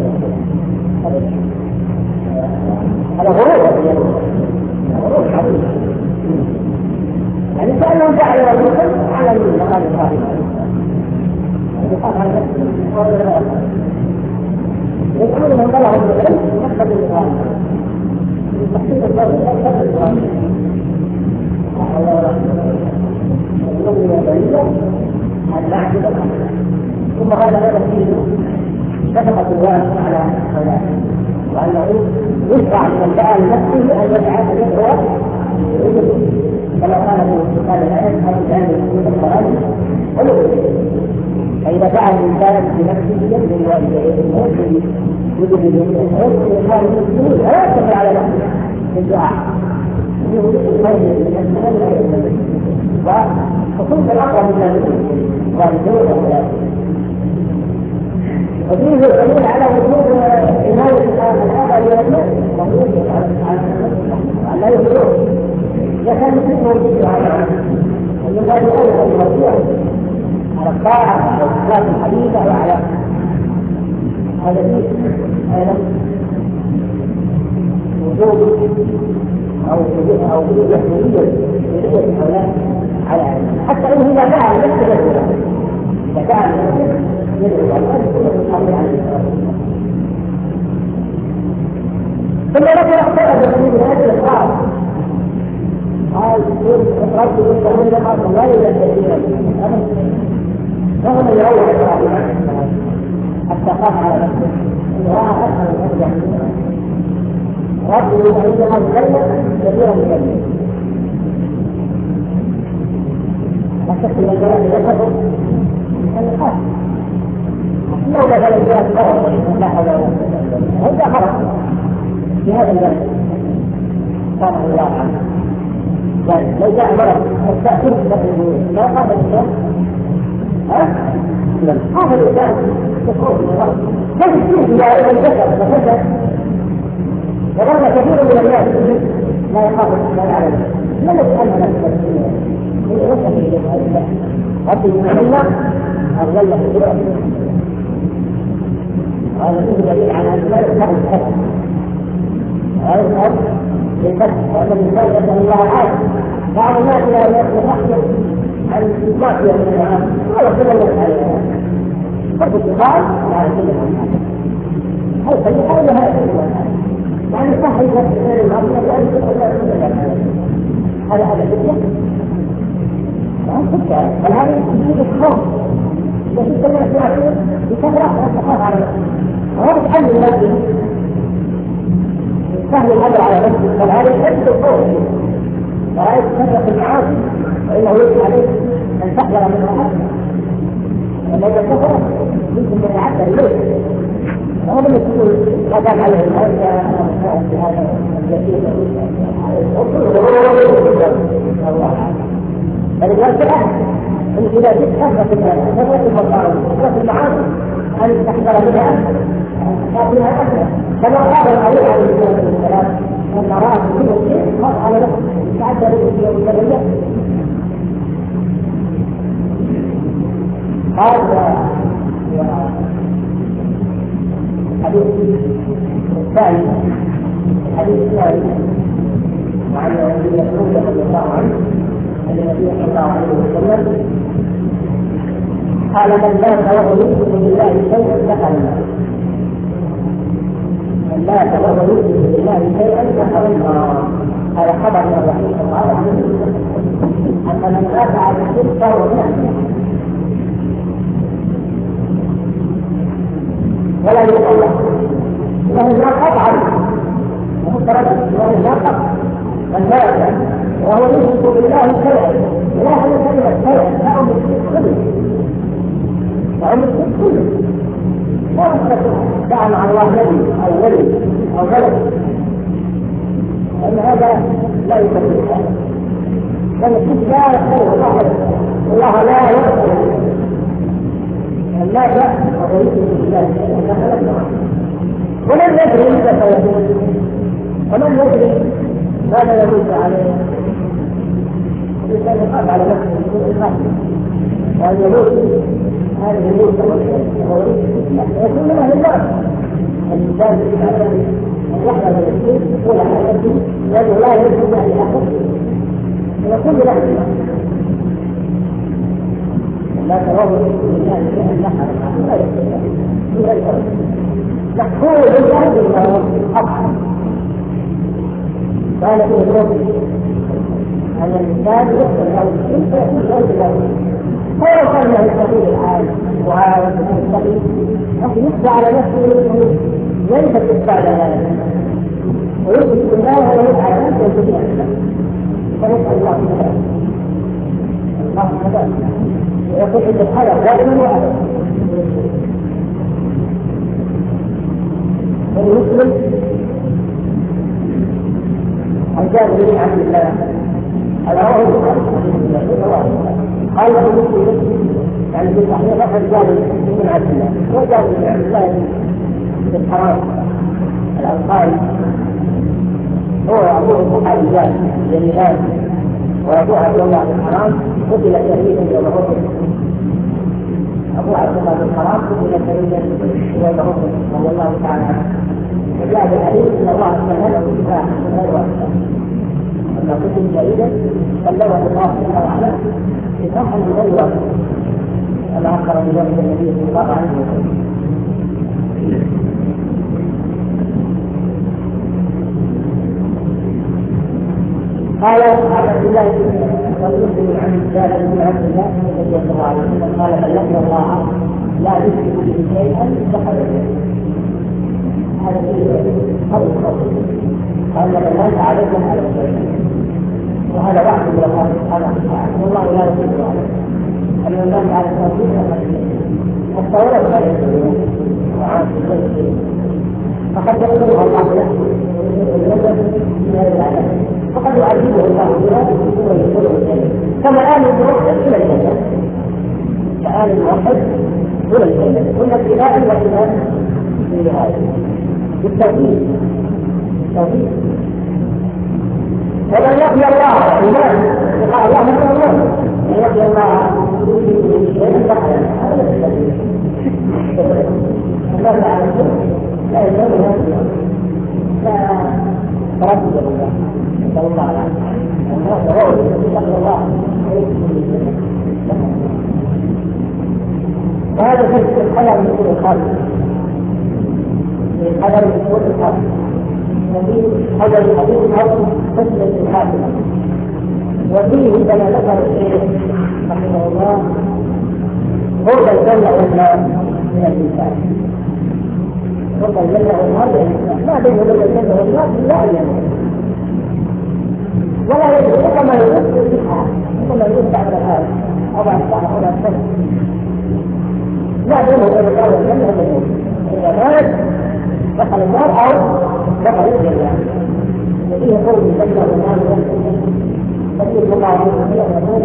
هذا غروب غروب حقيقي يعني كأنهم جعلوا الوصف على المقام الخارجي يقال هذا يقول من طلع العلم يقبل الإقامة تحقيق الضوء يقبل الإقامة الأمر بعيدة عن معجزة الأمر ثم هذا هذا فيه اتفق الوالد على هؤلاء وأنه يشرع من سأل نفسه أن يدعى أن يدعو كما قال في هذا الآيات هذا الآن في القرآن فإذا فعل الإنسان بنفسه يجب الوالدين يجب الإنسان المسلمين ولا يستطيع على نفسه الدعاء يجب الخير وخصوصا الأقرب من المسلمين والدين والولايات وفيه دليل على وجود عناية الآباء والأبناء وجود على لا يدعوه إذا كان مسلم موجود على أن يقال أولا المرجوع على الطاعة والصلاة الحديثة وعلى هذا الشيء أيضا وجود أو أو وجود يحملية يحملية الأولاد على حتى إنه إذا فعل نفسه يدعو إذا فعل نفسه يدعو الله كله الحمد عليه الصلاة والسلام. ثم ذكر اختلف من هذه الأسرار قال رب يستمر لقاء الله إلى الكثير فهو من يروح إبراهيم حتى خاف على نفسه أنه رأى أسهل الأرض رب يستمر الجنة كثيرا من الجنة لا شك أن الجنة ذكره أن خاف لو دخل فيها مرض لا حول ولا قوة هذا خرج في هذا البلد سبحانه الله عنه. يعني لو جاء مرض التأثير ما قابل الإنسان ها؟ هذا الإنسان يقول ما يصير إلى الجسد فسد وظل كثير من الناس لا يخاف لا يعلم ما يسألنا نفسه ربي يمنع أرجل في الجرأة هذا فيه دليل على أن لا يفتح الحسن هذا الحسن للفتح وأن الإنسان يسأل الله عاد بعض الناس لا يحصل عن المعصية من العام ولا كل من الحياة فرق الاتقال لا يكون هل فليحاول هذا يعني صح يفتح غير المعصية لأن يكون هذا هذا الفتح بل هذا يجب الخوف التي تكون السياسية بكثرة والتخاف على نفسه وهذا تحمل نفسه سهل الأمر على نفسه بل هذا يحب الخوف وهذا يتفرق المعاصي وإنه يجب عليه أن تحذر من الأحد لما إذا كفر يمكن أن يتعدى إليه وهذا اللي تقول لا كان عليه الهدى في هذا الجسيد الله بل الواسعة أن إذا جئت كثرة كثرة المصاري كثرة المعاصي أن تحذر منها فاتها أكثر كما قال عليه عليه الصلاة والسلام أن رأى كل شيء خاص على نفسه تعدى به يوم الجمعية قال حديث الثاني الحديث الثاني وعن ابن مسعود رضي الله عنه النبي صلى الله عليه وسلم قال من مات وهو يشرك بالله شيئا دخل النار من مات وهو يشرك بالله شيئا دخل النار هذا خبر من الرسول صلى الله عليه وسلم ان من مات على الشرك فهو من النار ولا يقول له له النار قطعا ومتردد له النار قطعا من مات وهو يشرك بالله شيئا لا هو كلمة شيئا لا عمر الشرك كله وعمر الشرك كله لا يستطيع دعا مع الله نبي أو ولي أو ملك لأن هذا لا يستطيع لأن الشرك لا يستطيع الله الله لا يستطيع لا يأتي وهو يشرك بالله شيئا دخل النار ومن يدري متى سيكون ومن يدري ماذا يموت عليه الإنسان يخاف على نفسه يكون الخاسر وأن يموت هذا يموت يكون من أهل النار الإنسان أن يحضر الشيء يقول على نفسه لأنه لا يجب أن يحضر ويكون من أهل النار لا تراه الإنسان شيئا نحر لا يستطيع يحكون بالأهل النار أضحى قال في الرسل أن الإنسان يحصل له الشرك فيكون له له فلو كان له السبيل العام وعلى السبيل لكن يخشى على نفسه أنه يلبس بعد ذلك ويثبت الله ويفعل نفسه الجميع فنسأل الله تعالى الله تعالى ويقول عند الحذر دائما وأبدا المسلم عن جابر بن عبد الله الأول قال له مسلم يعني في الصحيح أخذ جابر بن عبد الله وجابر بن عبد الله بن حرام الأنصاري هو أبوه صحابي جابر جميلان وأبوه عبد الله بن حرام قتل شهيدا يوم أحد أبوه عبد الله بن حرام قتل شهيدا يوم أحد رضي الله تعالى عنه وجاء بالحديث ان الله سبحانه وتعالى من غير واسطه لما كنت شهيدا بلغه الله جل وعلا بصحه من غير واسطه كما اخبر بذلك النبي صلى الله عليه وسلم. قال عبد الله ويخبر عن جابر بن عبد الله رضي الله عنه قال بلغنا الله لا يشرك به شيئا دخل الجنه هذا قول الرسول قال الناس عليكم على الشيء وهذا وحد من الله سبحانه وتعالى والله لا يصير عليه أن الناس على التوحيد الصورة فقد يقولها الله له فقد يعذبه الله له ويدخله كما آل الموحد إلى الجنة كآل الموحد إلى الجنة كنا ابتلاء وابتلاء لهذا بالتوحيد التوحيد ومن يقي الله إيمان قال الله مثل الله من يقي الله الله تعالى لا يزال هذا لا تردد الله نسأل الله العافية الناس روض يتقي الله وهذا في الحذر من كل الخلق في الحذر من كل الخلق وفي حذر الحديث الأرض حسن الحاكم وفيه كما ذكر الشيخ رحمه الله قرب الجنة والنار من الإنسان قرب الجنة والنار من الإنسان ما بين قرب الجنة والنار إلا أن ولا يجب كما يقول الصحة كما يقول بعد هذا أضع الصحة ولا الصحة لا بين قرب الجنة والنار إذا مات دخل النار أو دخل الجنة وفيه قرب الجنة والنار فكيف الله يقول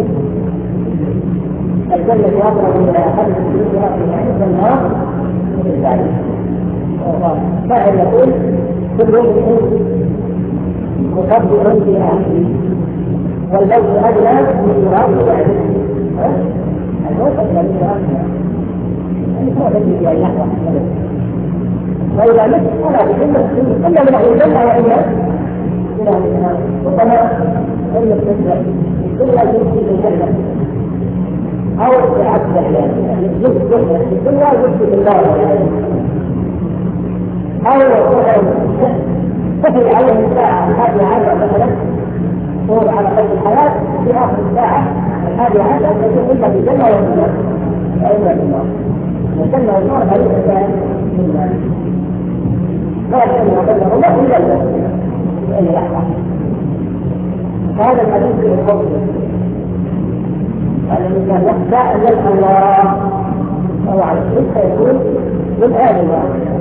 الجنة أقرب إلى أحد الجنة عند النار من ذلك فاعل يقول كل يوم مقدر في أهله والبيت أدنى من يراد بعده الموت أدنى من يراد يعني هو الذي في أن يحوى وإذا مت فلا بجنة إلا من أهل الجنة وإلا من أهل النار ربما لم يستطيع إلا يمشي في الجنة أو بعكس ذلك يجب الدنيا يجب الله أو تفرق عليه الساعة الحادية عشرة مثلا تمر على قيد الحياة في آخر الساعة الحادية عشرة تكون إلا في الجنة والنار وإلا في النار الجنة والنار هذه الإنسان من ذلك لا يجب أن يبلغ الله إلا الله في أي لحظة فهذا الحديث في الفضل قال الإنسان يخشى أن يلقى الله وهو على الشرك فيكون من آل الله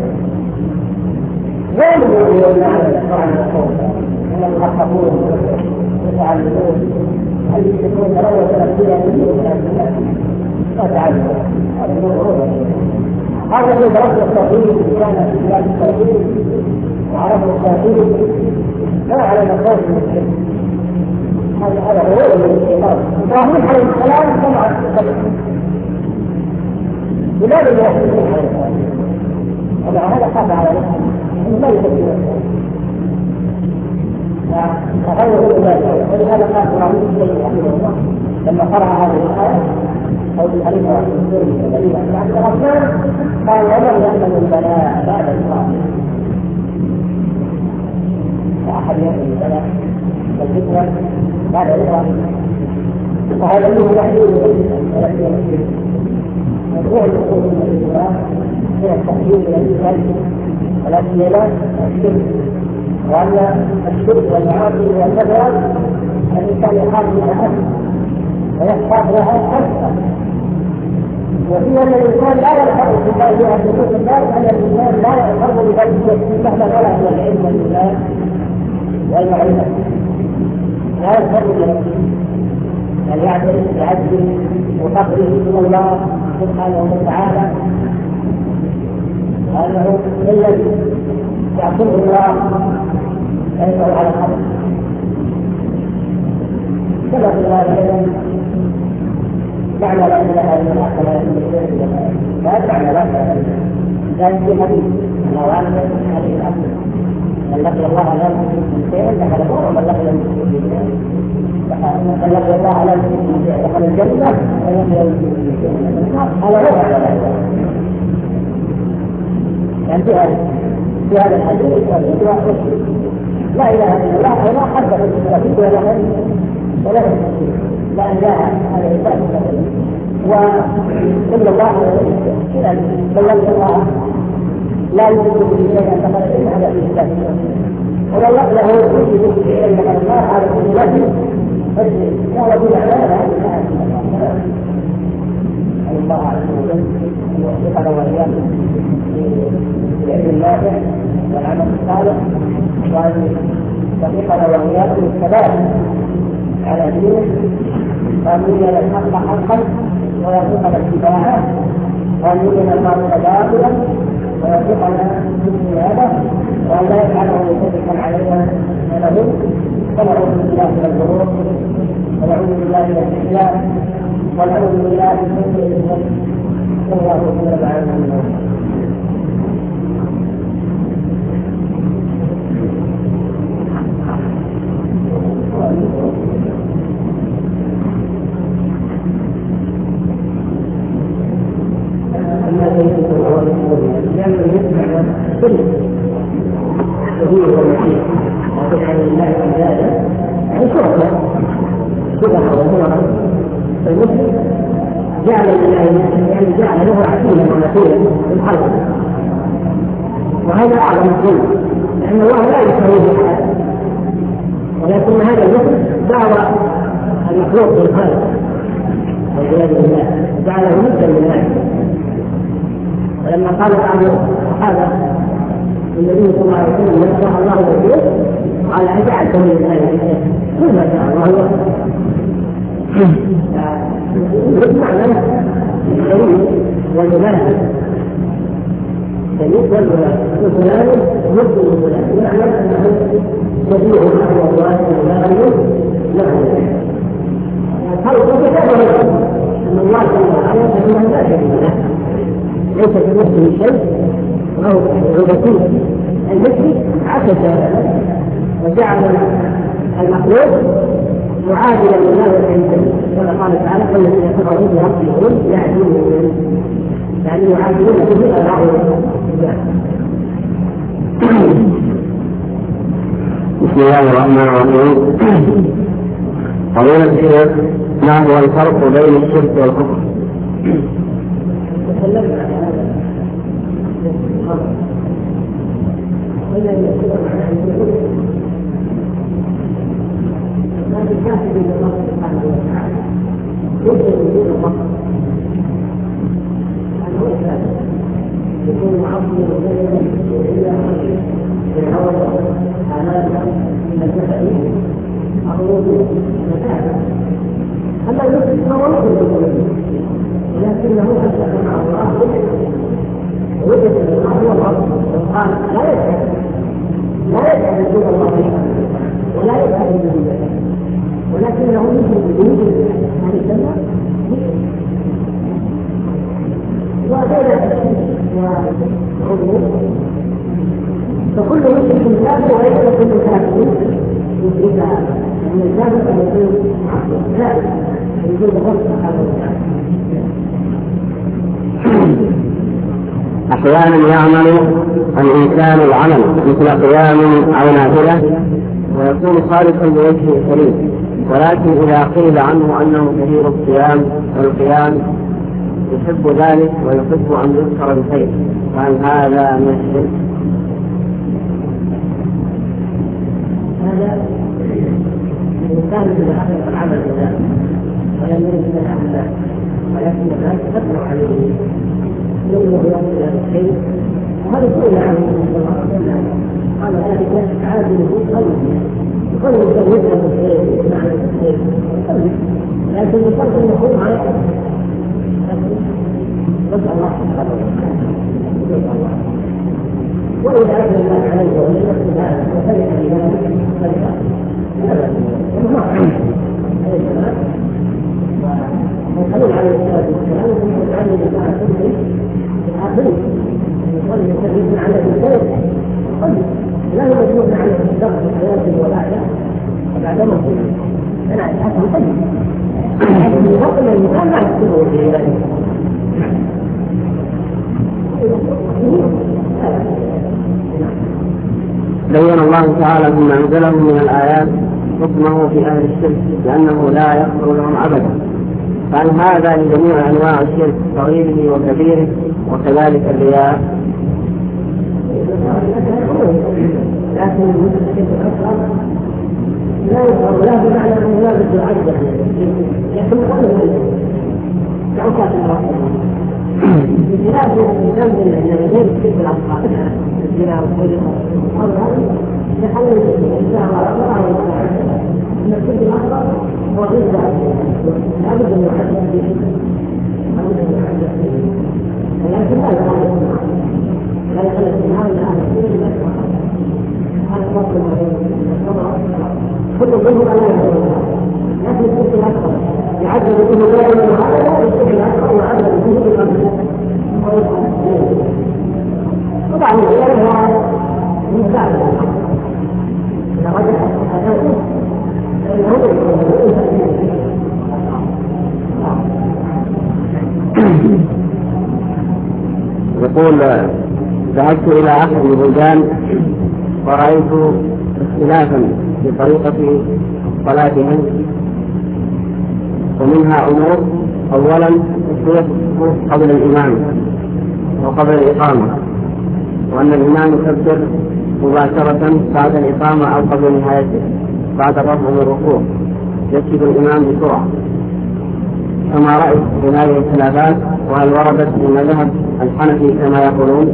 غير المؤمنون على القرآن يقول أن المخطئون يتعلمون هل يشركون له وتنبيه منه فتعلموا هذا الموضوع هذا الذي درسنا التوحيد كان في بلاد التوحيد وعرفنا التوحيد لا على مقاصد المسلم هذا هذا هو من الشيطان إبراهيم عليه السلام سمع الصدق بلاد الموحدين عليه السلام ومع هذا خاف على نفسه انه لا يكفي نفسه فغيره ذلك ولهذا قال ابراهيم الذي يحمله الله لما قرأ هذه الآية أو في الحديث عن الذي عن الرحمن قال ومن يأمن البلاء بعد الإقامة فأحد يأمن البلاء والفتنة بعد الإقامة وهذا منه يحيي ويحيي مشروع الوصول من الإسلام من التحليل إلى الإسلام ولكن لا الشرك وأن الشرك والمعاصي والكبائر الإنسان يخاف منها أكثر ويخاف لها أكثر وفي أن الإنسان لا يلحق في الله أن يكون الناس أن الإنسان لا يعترض بذلك مهما ولا هو العلم والإيمان والمعرفة لا يعترض بنفسه بل يعترف بعدله وفقره إلى الله سبحانه وتعالى وأنه الذي يعصمه الله فيسأل على الخلق كما في هذا معنى لا إله إلا الله كما يقول لا معنى لا إله ذلك في حديث الأوامر حديث الأصل من لقي الله لا يشرك به شيئا دخل النار ومن لقي به شيئا من لقي الله لا يشرك به شيئا دخل الجنة ومن لقي به شيئا هذا هو هذا يعني في هذا الحديث لا إله إلا الله ولا حد في التوحيد ولا ولا لا إله هذا إثبات وصلى الله عليه وسلم بلغ الله لا يشرك به شيئا دخل الجنة هذا إثبات والله له يشرك به شيئا دخل النار هذا إثبات وهو بمعنى لا إله إلا الله الله عز وجل وفقنا وإياكم بالعلم النافع والعمل الصالح، وأن يوفقنا وإياكم الثبات على دينه، وأن يرينا الحق حقا ويرزقنا اتباعه، وأن يرينا الباطل باطلا ويرزقنا اجتنابه، وأن لا يجعله مشركا علينا ونعوذ بالله من الغرور، ونعوذ بالله من الاحتيال، ونعوذ بالله من سوء الظن. والله تعالى اعلم. جعل يعني جعل له عقيلا ومثيلا في الخلق، وهذا اعظم الظلم، لان الله لا يساويه احد، ولكن هذا المثل دعوى المخلوق بالخلق والعياذ بالله، جعله مثلا لله. ولما قال بعض الصحابه النبي صلى الله عليه وسلم ما شاء الله وحده قال اجعلته لله وحده، كل ما شاء الله وحده. معنى الشريك والمبالغ الشريك والفلان يبدو الفلان معنى انه شبيه على الله ومبالغ له. الخلق يتكبر ان الله جل وعلا فانه لا شريك له، ليس كمثله شيء وهو عبثي. المثل عكس وجعل المخلوق معادلا لله وحده، كما قال تعالى فالذين كفروا بربهم يعدلون، يعني يعادلون به الرعوه. بسم الله الرحمن الرحيم. قضية الشرك، ما هو الفرق بين الشرك والكفر؟ تكلمنا عن هذا قلنا ان الشرك ما بالكافر من الله سبحانه وتعالى يبدأ وجود الفقر، يعني هو الكافر يكون معصيا وغيره في الهوى آلام من الجسد عروض متاعب. أما المسلم فهو يخرج ولكنه أشرك مع الله ووجد أن الله هو الرب، وقال لا يسأل لا يسأل وجود الله ولا يسأل وجود، ولكنه يمكن وجود هذه الجنة وغير وعلوم. فكل مسلم كافر وليس كل كافر مشركا، لأن الكافر قد يكون لا يوجد الرب سبحانه وتعالى. أحيانا يعمل الإنسان العمل مثل قيام أو نافلة ويكون خالصا بوجه الكريم، ولكن إذا قيل عنه أنه كثير الصيام والقيام يحب ذلك ويحب أن يذكر بخير، فهل هذا من الشرك؟ هذا الإنسان إذا أخذ العمل لله ولم يرد من الأعمال، ولكن ذلك تطلع عليه يوم إلى الخير، وهذا سئل عنه صلى الله عليه وسلم قال ذلك عادله قلبه يقول يذهب الخير معنى الخير قلبه، لكن بشرط أن يكون على نسأل الله سبحانه وتعالى. وإذا أكل الله عليه ولم يكن هذا وسلك بذلك فلك أبدا عليه السلام ويقول عليه الصلاة والسلام ثم يتعلم الله كله في الآخرين يصلي يسلم على الخير قلبه، لا يمكن على الشر في حياته ولا بعد موته. أنا أتحكم طيب لكن يفضل الإنسان لا يكتبه في ذلك. بين الله تعالى فيما أنزله من الآيات حكمه في أهل الشرك لأنه لا يغفر لهم أبدا، فهل هذا لجميع أنواع الشرك صغيره وكبيره وكذلك الرياء؟ لكن المشرك الأكبر لا يظهر لا بمعنى أنه لا بد العجز، لكن قبل ذلك كعكاة الله بخلاف الذنب الذي غير الشرك الأصغر الزنا والسرقة يحل الإنسان وأمره ويستعمله أن الشرك الأصغر هو غير ذلك لا بد من يحدث به لا بد من يحدث به ولكن لا يخالف لا يخالف من هذا أهل السنة هذا فصل ما بين كل منهم لا يخالف لكن الشرك الأصغر يعذب به لا يخالف هذا لا الشرك الأصغر يعذب به بالقبر طبعا غيرها من بعد إذا رجع الحدث يقول ذهبت إلى أحد البلدان ورأيت اختلافا في طريقة صلاتهم، ومنها أمور: أولا تسوية الصفوف قبل الإمام وقبل الإقامة، وأن الإمام يكبر مباشرة بعد الإقامة أو قبل نهايته بعد الرفع من الركوع، يسجد الإمام بسرعة. فما رأيت في هذه الخلافات؟ وهل وردت من مذهب الحنفي كما يقولون؟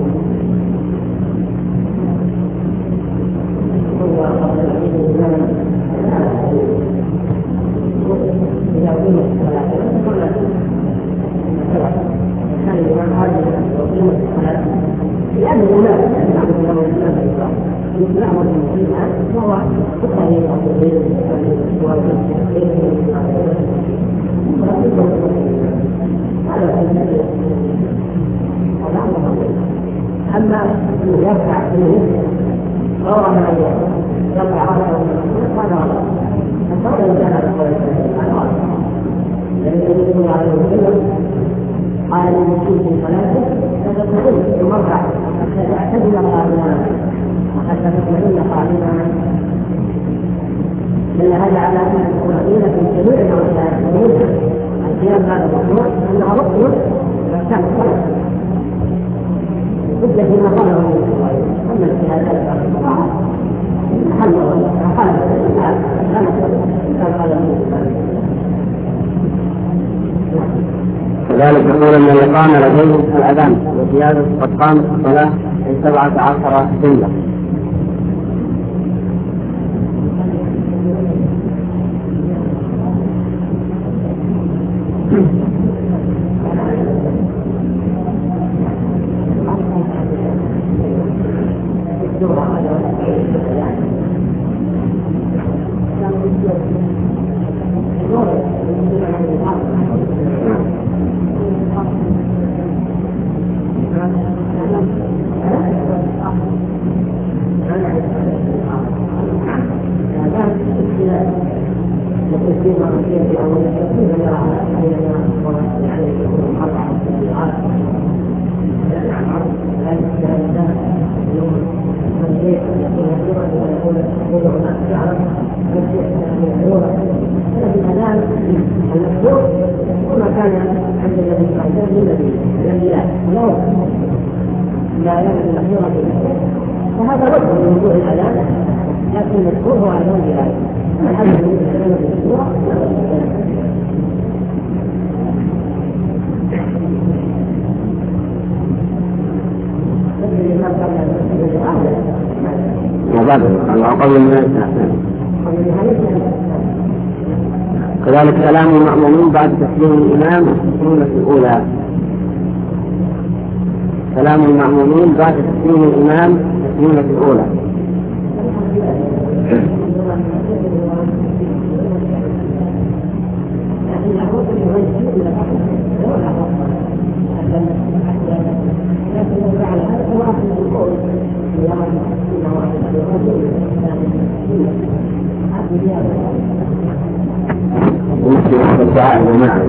لأن الإمام الإسلام والمسلمين وهو الطريق أما يرفع فورا ما يرفع رأسه هذا غلط. الفرق كان على قول الغلط الذي يقول عليه وسلم قال المسلم في صلاته فتطمئن المرفع حتى تعتدل قائما وحتى تطمئن قائما، لأن هذا على أن القرآن في جميع الأوقات القيام بعد الركوع أنها ركن كان صلاة ضد فيما قاله أما الشهادات محل وقال كذلك يقول أن الإقامة لديهم الأذان وزيادة قد قامت الصلاة في سبعة عشر جملة. وهذا وجه من وجوه الأذان، لكن المشهور هو أذان بلال. الحمد لله كذلك كلام المأمومين بعد تسليم الإمام التسليمة الأولى. كلام المأمومين بعد تسليم الإمام التسليمة الأولى. ممكن الدعاء جماعي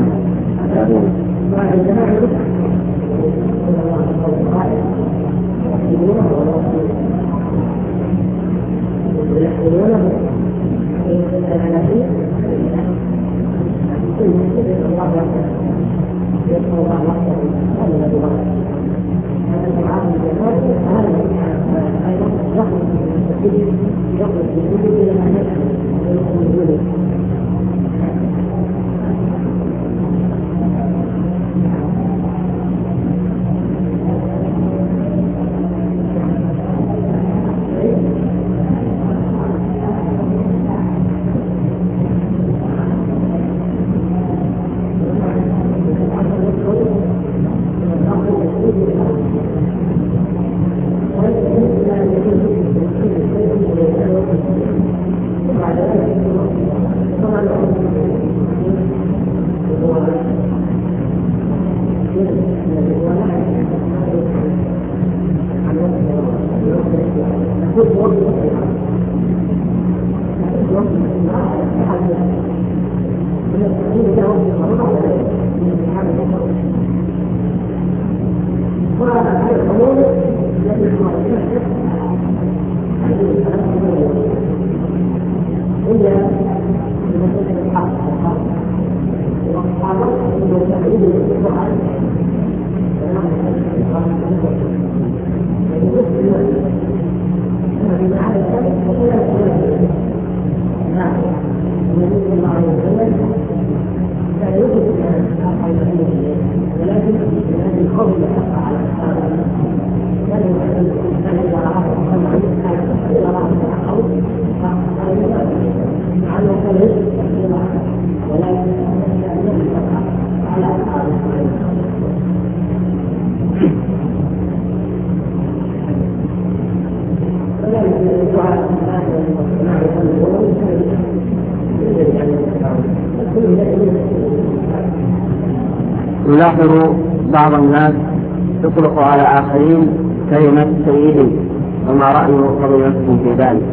يلاحظ بعض الناس يطلق على آخرين كلمة سيدي، وما رأي فضيلتكم في ذلك؟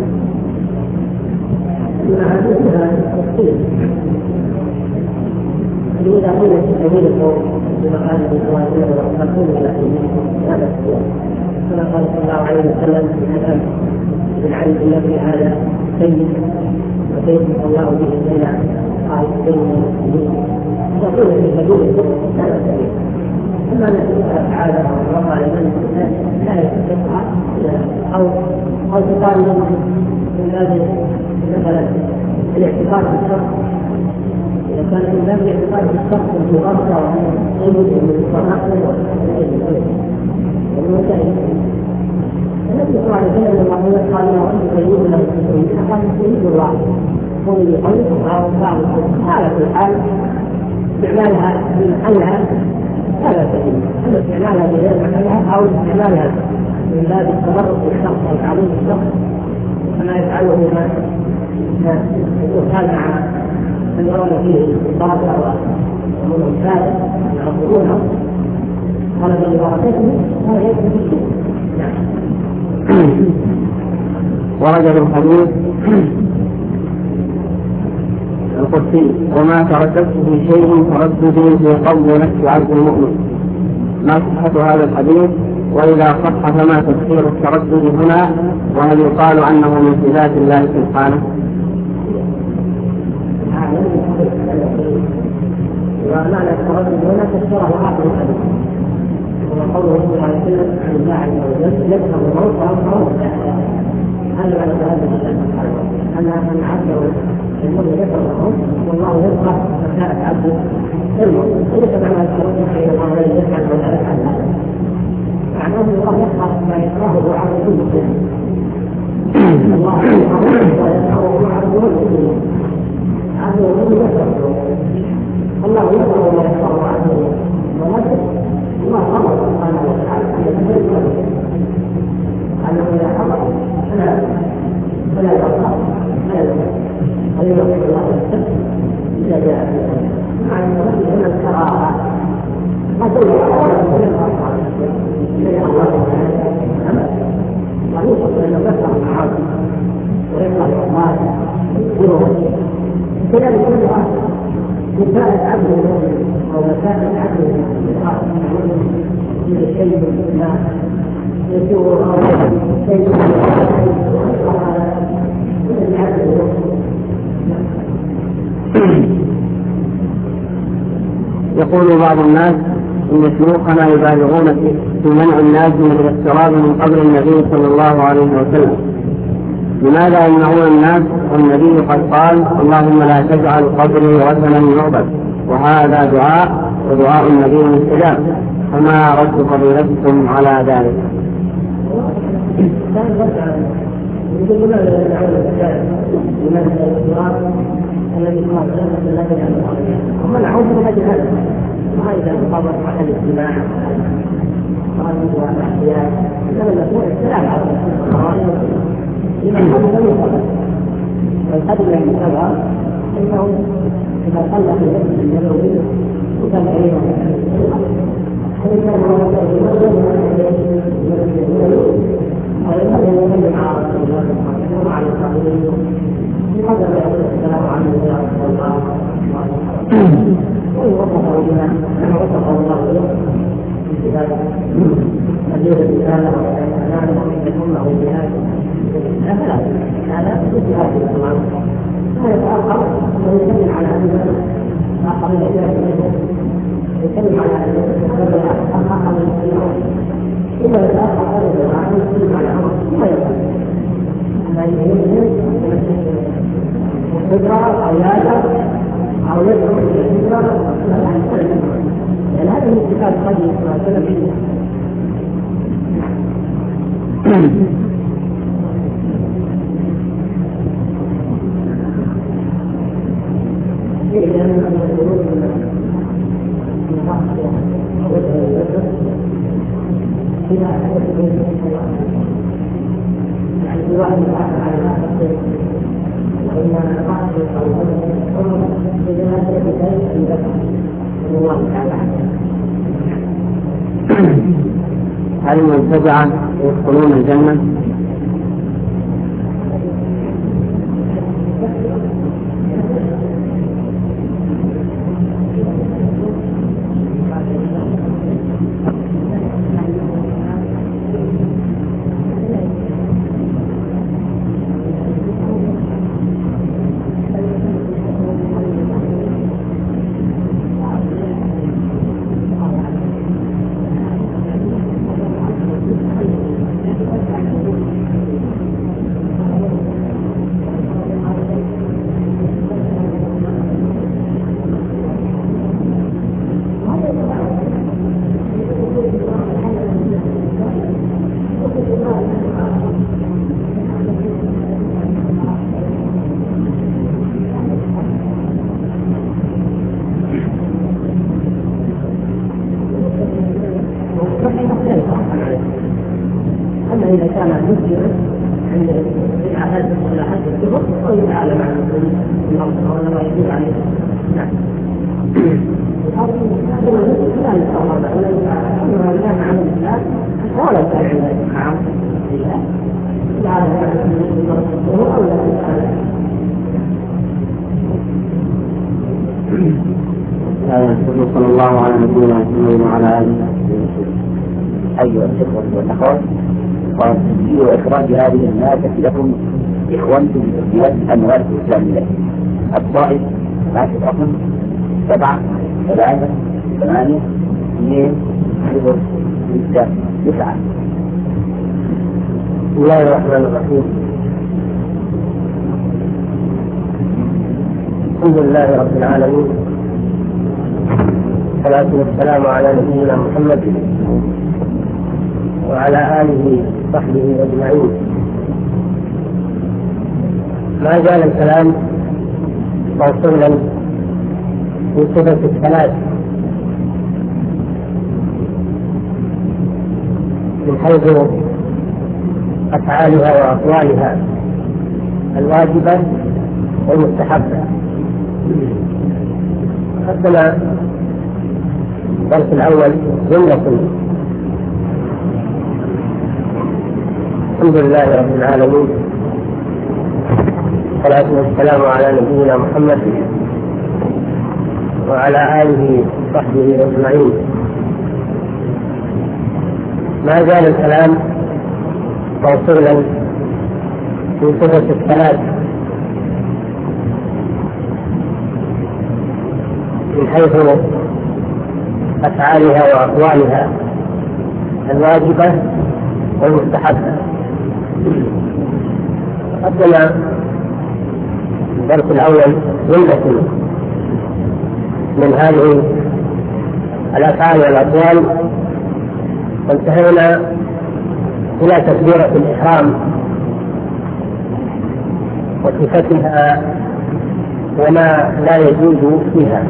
إذا قلنا سيدكم بمقام الإسرائيل والرسول إلى هذا كما قال صلى الله عليه وسلم في الحديث بن علي الذي هذا سيد وسيد الله به إلى قال سيد يقول في سبيل هذا سيد. أما نسأل تعالى وقال من لا يستطيع أو أو تقال من باب مثلا الاعتقاد بالشرط، إذا كان من باب الاعتقاد بالشرط في غرفة ويجب من الصناعة والمسائل التي قال فيها الله قال له أنت سيد له السيد قال سيد الله هو اللي يقول أو بعض هذا في الحال استعمالها في محلها هذا سبيل، أما استعمالها بغير محلها أو استعمالها من باب التبرك بالشخص وتعظيم الشخص كما يفعله ما يقال مع من يرون فيه الضرر والمنفاذ يعظمونه طلبا لبركته هذا يكفي بالشيء. ورد الحديث القدسي وما ترددت في شيء ترددي في قبض نفس عبد المؤمن. ما صحة هذا الحديث؟ وإذا صح فما تفسير التردد هنا؟ وهل يقال أنه من صفات الله سبحانه؟ ومعنى التردد هنا تفسيره آخر الحديث وقوله صلى الله عليه وسلم عن الله عز وجل يذهب الموت ويظهر هذا على هذا أن من عبده المؤمن يكره والله يبقى مكانة عبده المؤمن. ليس معنى التردد حين الله يفعل ولا يفعل هذا، معناه الله يقهر ما يكرهه على كل شيء. الله يكرهه على كل شيء عبده المؤمن يكره الله يكره ما يكره عنه ولكن الله امر سبحانه وتعالى ان يكره انه اذا حضر فلا فلا يقرا فلا يقرا ويغفر الله السبت اذا جاء مع التردد من الكراهه ما تقول ويوصف انه يكره المعاصي ويكره الاعمال كذلك كلها مساءلة عبد المؤمن أو مساءلة عبد المؤمن من شيء ما يسوء أو شيء يقول بعض الناس إن شيوخنا يبالغون في منع الناس من الاقتراب من قبر النبي صلى الله عليه وسلم. لماذا يمنعون الناس والنبي قد قال اللهم لا تجعل قبري وثنا يعبد، وهذا دعاء ودعاء النبي مستجاب، فما رد فضيلتكم على ذلك؟ ومنعوا من هذا هذا وهذا مقابل على الاجتماع وهذا الاحياء انما المسؤول السلام على لمن قبل لم يقبل والقبل من السبعة انه اذا صلى في المسجد النبوي وكان عليهم او يقبل مع رسول الله ومع الصحابه هذا يتكلم على أن آخرين يتكلم على أن آخرين إذا الآخر هذا يتكلم على أمر ما يقول أما يمكن القدرة أو لا أو يدعو إلى القدرة لأن هذا من اتفاق قديم صلى الله عليه وسلم. هل المبتدعة يدخلون الجنة؟ أما إذا كان مسلما عند العادات ولا حتى الكفر فهو يتعلم عن الأرض ولا يدل عليه. نعم. لا يتعرض ولا يتعرض أما إذا كان عن الإسلام ولا يتعرض حرام لله لا يتعرض أو لا يتعرض. صلى الله على نبينا محمد وعلى آله أيها الإخوة والأخوات، وتسجيل وإخراج هذه الناس لكم إخوانكم في أنواع الإسلامية. الطائف عشر رقم سبعة ثلاثة ثمانية اثنين صفر ستة تسعة. بسم الله الرحمن الرحيم. الحمد لله رب العالمين، والصلاة والسلام على نبينا محمد وعلى آله وصحبه أجمعين. ما زال الكلام موصولا في صفة الثلاث من حيث أفعالها وأقوالها الواجبة والمستحبة. قدم الدرس الأول جملة الحمد لله رب العالمين، والصلاة والسلام على نبينا محمد وعلى آله وصحبه أجمعين. ما زال الكلام موصولا في صفة الثلاث من حيث أفعالها وأقوالها الواجبة والمستحبة. قدم الدرس الأول جملة من هذه الأفعال والأقوال، وانتهينا إلى تكبيرة الإحرام وصفتها وما لا يجوز فيها.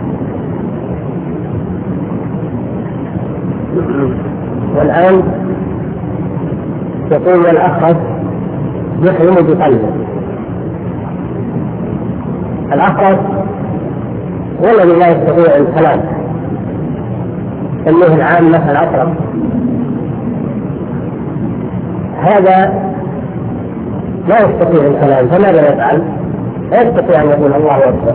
والآن يقول الأخرس يحرم بقلبه. الأخرس هو الذي لا يستطيع الكلام، سميه العامة الأطرف. هذا لا يستطيع الكلام، فماذا يفعل؟ لا يستطيع أن يقول الله أكبر،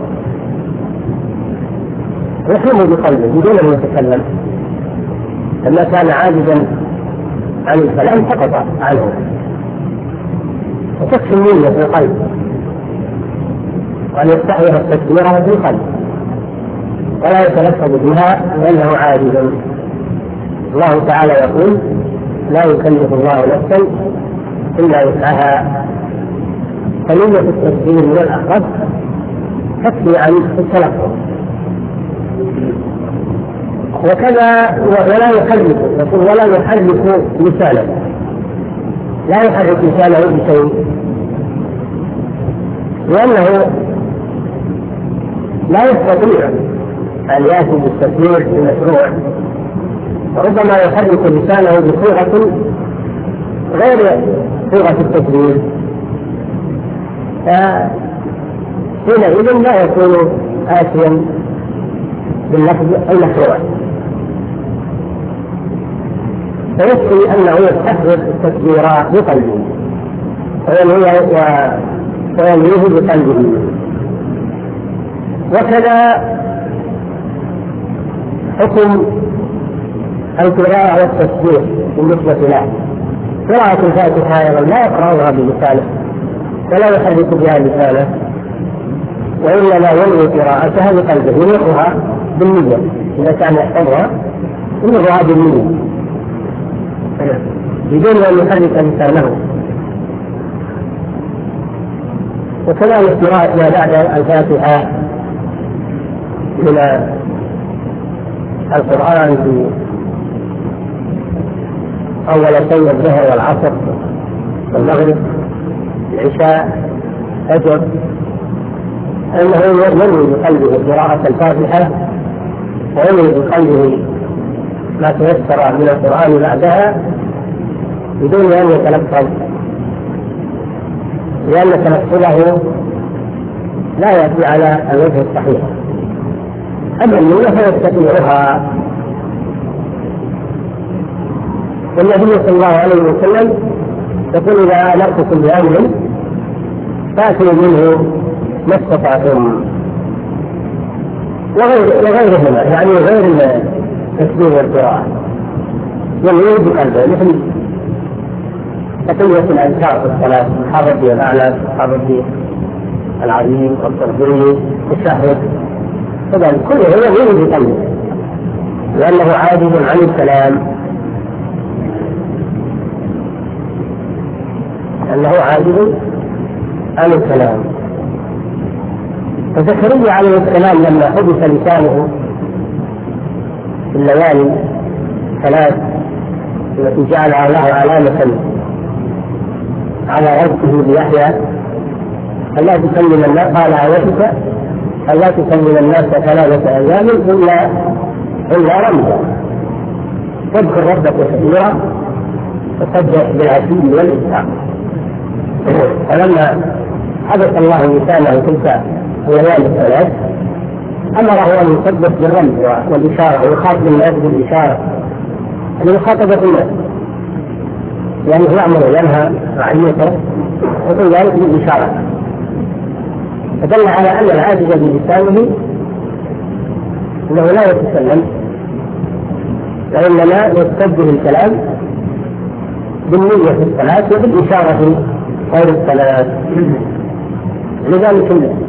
يحرم بقلبه بدون أن يتكلم. لما كان عاجزا عن الكلام سقط عنه، وتكفي النية في القلب. وأن يستحضر التكبير في القلب ولا يتلفظ بها لأنه عاجز. الله تعالى يقول: لا يكلف الله نفسا إلا وسعها. فنية التكبير من الأخذ تكفي عن التلفظ. وكذا ولا يحرك، يقول: ولا يحرك لسانه، لا يحرك لسانه بشيء، لأنه لا يستطيع أن يأتي بالتكبير المشروع، وربما يحرك لسانه بصيغة غير صيغة التكبير، فحينئذ لا يكون آتيا باللفظ المشروع. فيكفي أنه يستحضر التكبيرات بقلبه وينويه بقلبه. وكذا حكم القراءة والتسبيح بالنسبة له. قراءة الفاتحة أيضا لا يقرأها بلسانه ولا يحرك بها لسانه، وإنما ينوي قراءتها بقلبه، يقرأها بالنية إذا كان يحفظها، يقرأها بالنية بدون أن يحرك لسانه. وكذلك قراءة ما بعد الفاتحة من القرآن في أولتي الظهر والعصر والمغرب العشاء فجر، أنه ينوي بقلبه قراءة الفاتحة وينوي بقلبه ما تيسر من القرآن بعدها بدون أن يتلفظ، لأن تلفظه لا يأتي على الوجه الصحيح. أما النية فيستطيعها. والنبي صلى الله عليه وسلم يقول: إذا أمرتكم بأمر فأتوا منه ما استطعتم، وغيرهما يعني غير التكبير والقراءة، ينوي بقلبه مثل تقوية الأذكار في الصلاة، سبحان ربي الأعلى، سبحان ربي العظيم، والتكبير، التشهد، طبعا كله ينوي بقلبه لأنه عاجز عن الكلام، أنه عاجز عن الكلام. فزكريا عليه السلام لما حدث لسانه في الليالي ثلاث التي جعلها الله علامة على رزقه بيحيى ألا تكلم الناس، قال آيتك ألا تكلم الناس ثلاثة أيام إلا إلا رمزا، واذكر ربك كثيرا وسبح بالعشي والإبكار. فلما حدث الله لسانه تلك الليالي الثلاث أمره أن يسبح بالرمز والإشارة ويخاطب الناس بالإشارة، أن يخاطب الناس يعني يأمر وينهى رعيته وكل ذلك بالإشارة. فدل على أن العاجز بلسانه أنه لا يتكلم، وإنما يستبدل الكلام بالنية في الصلاة وبالإشارة غير الصلاة. لذلك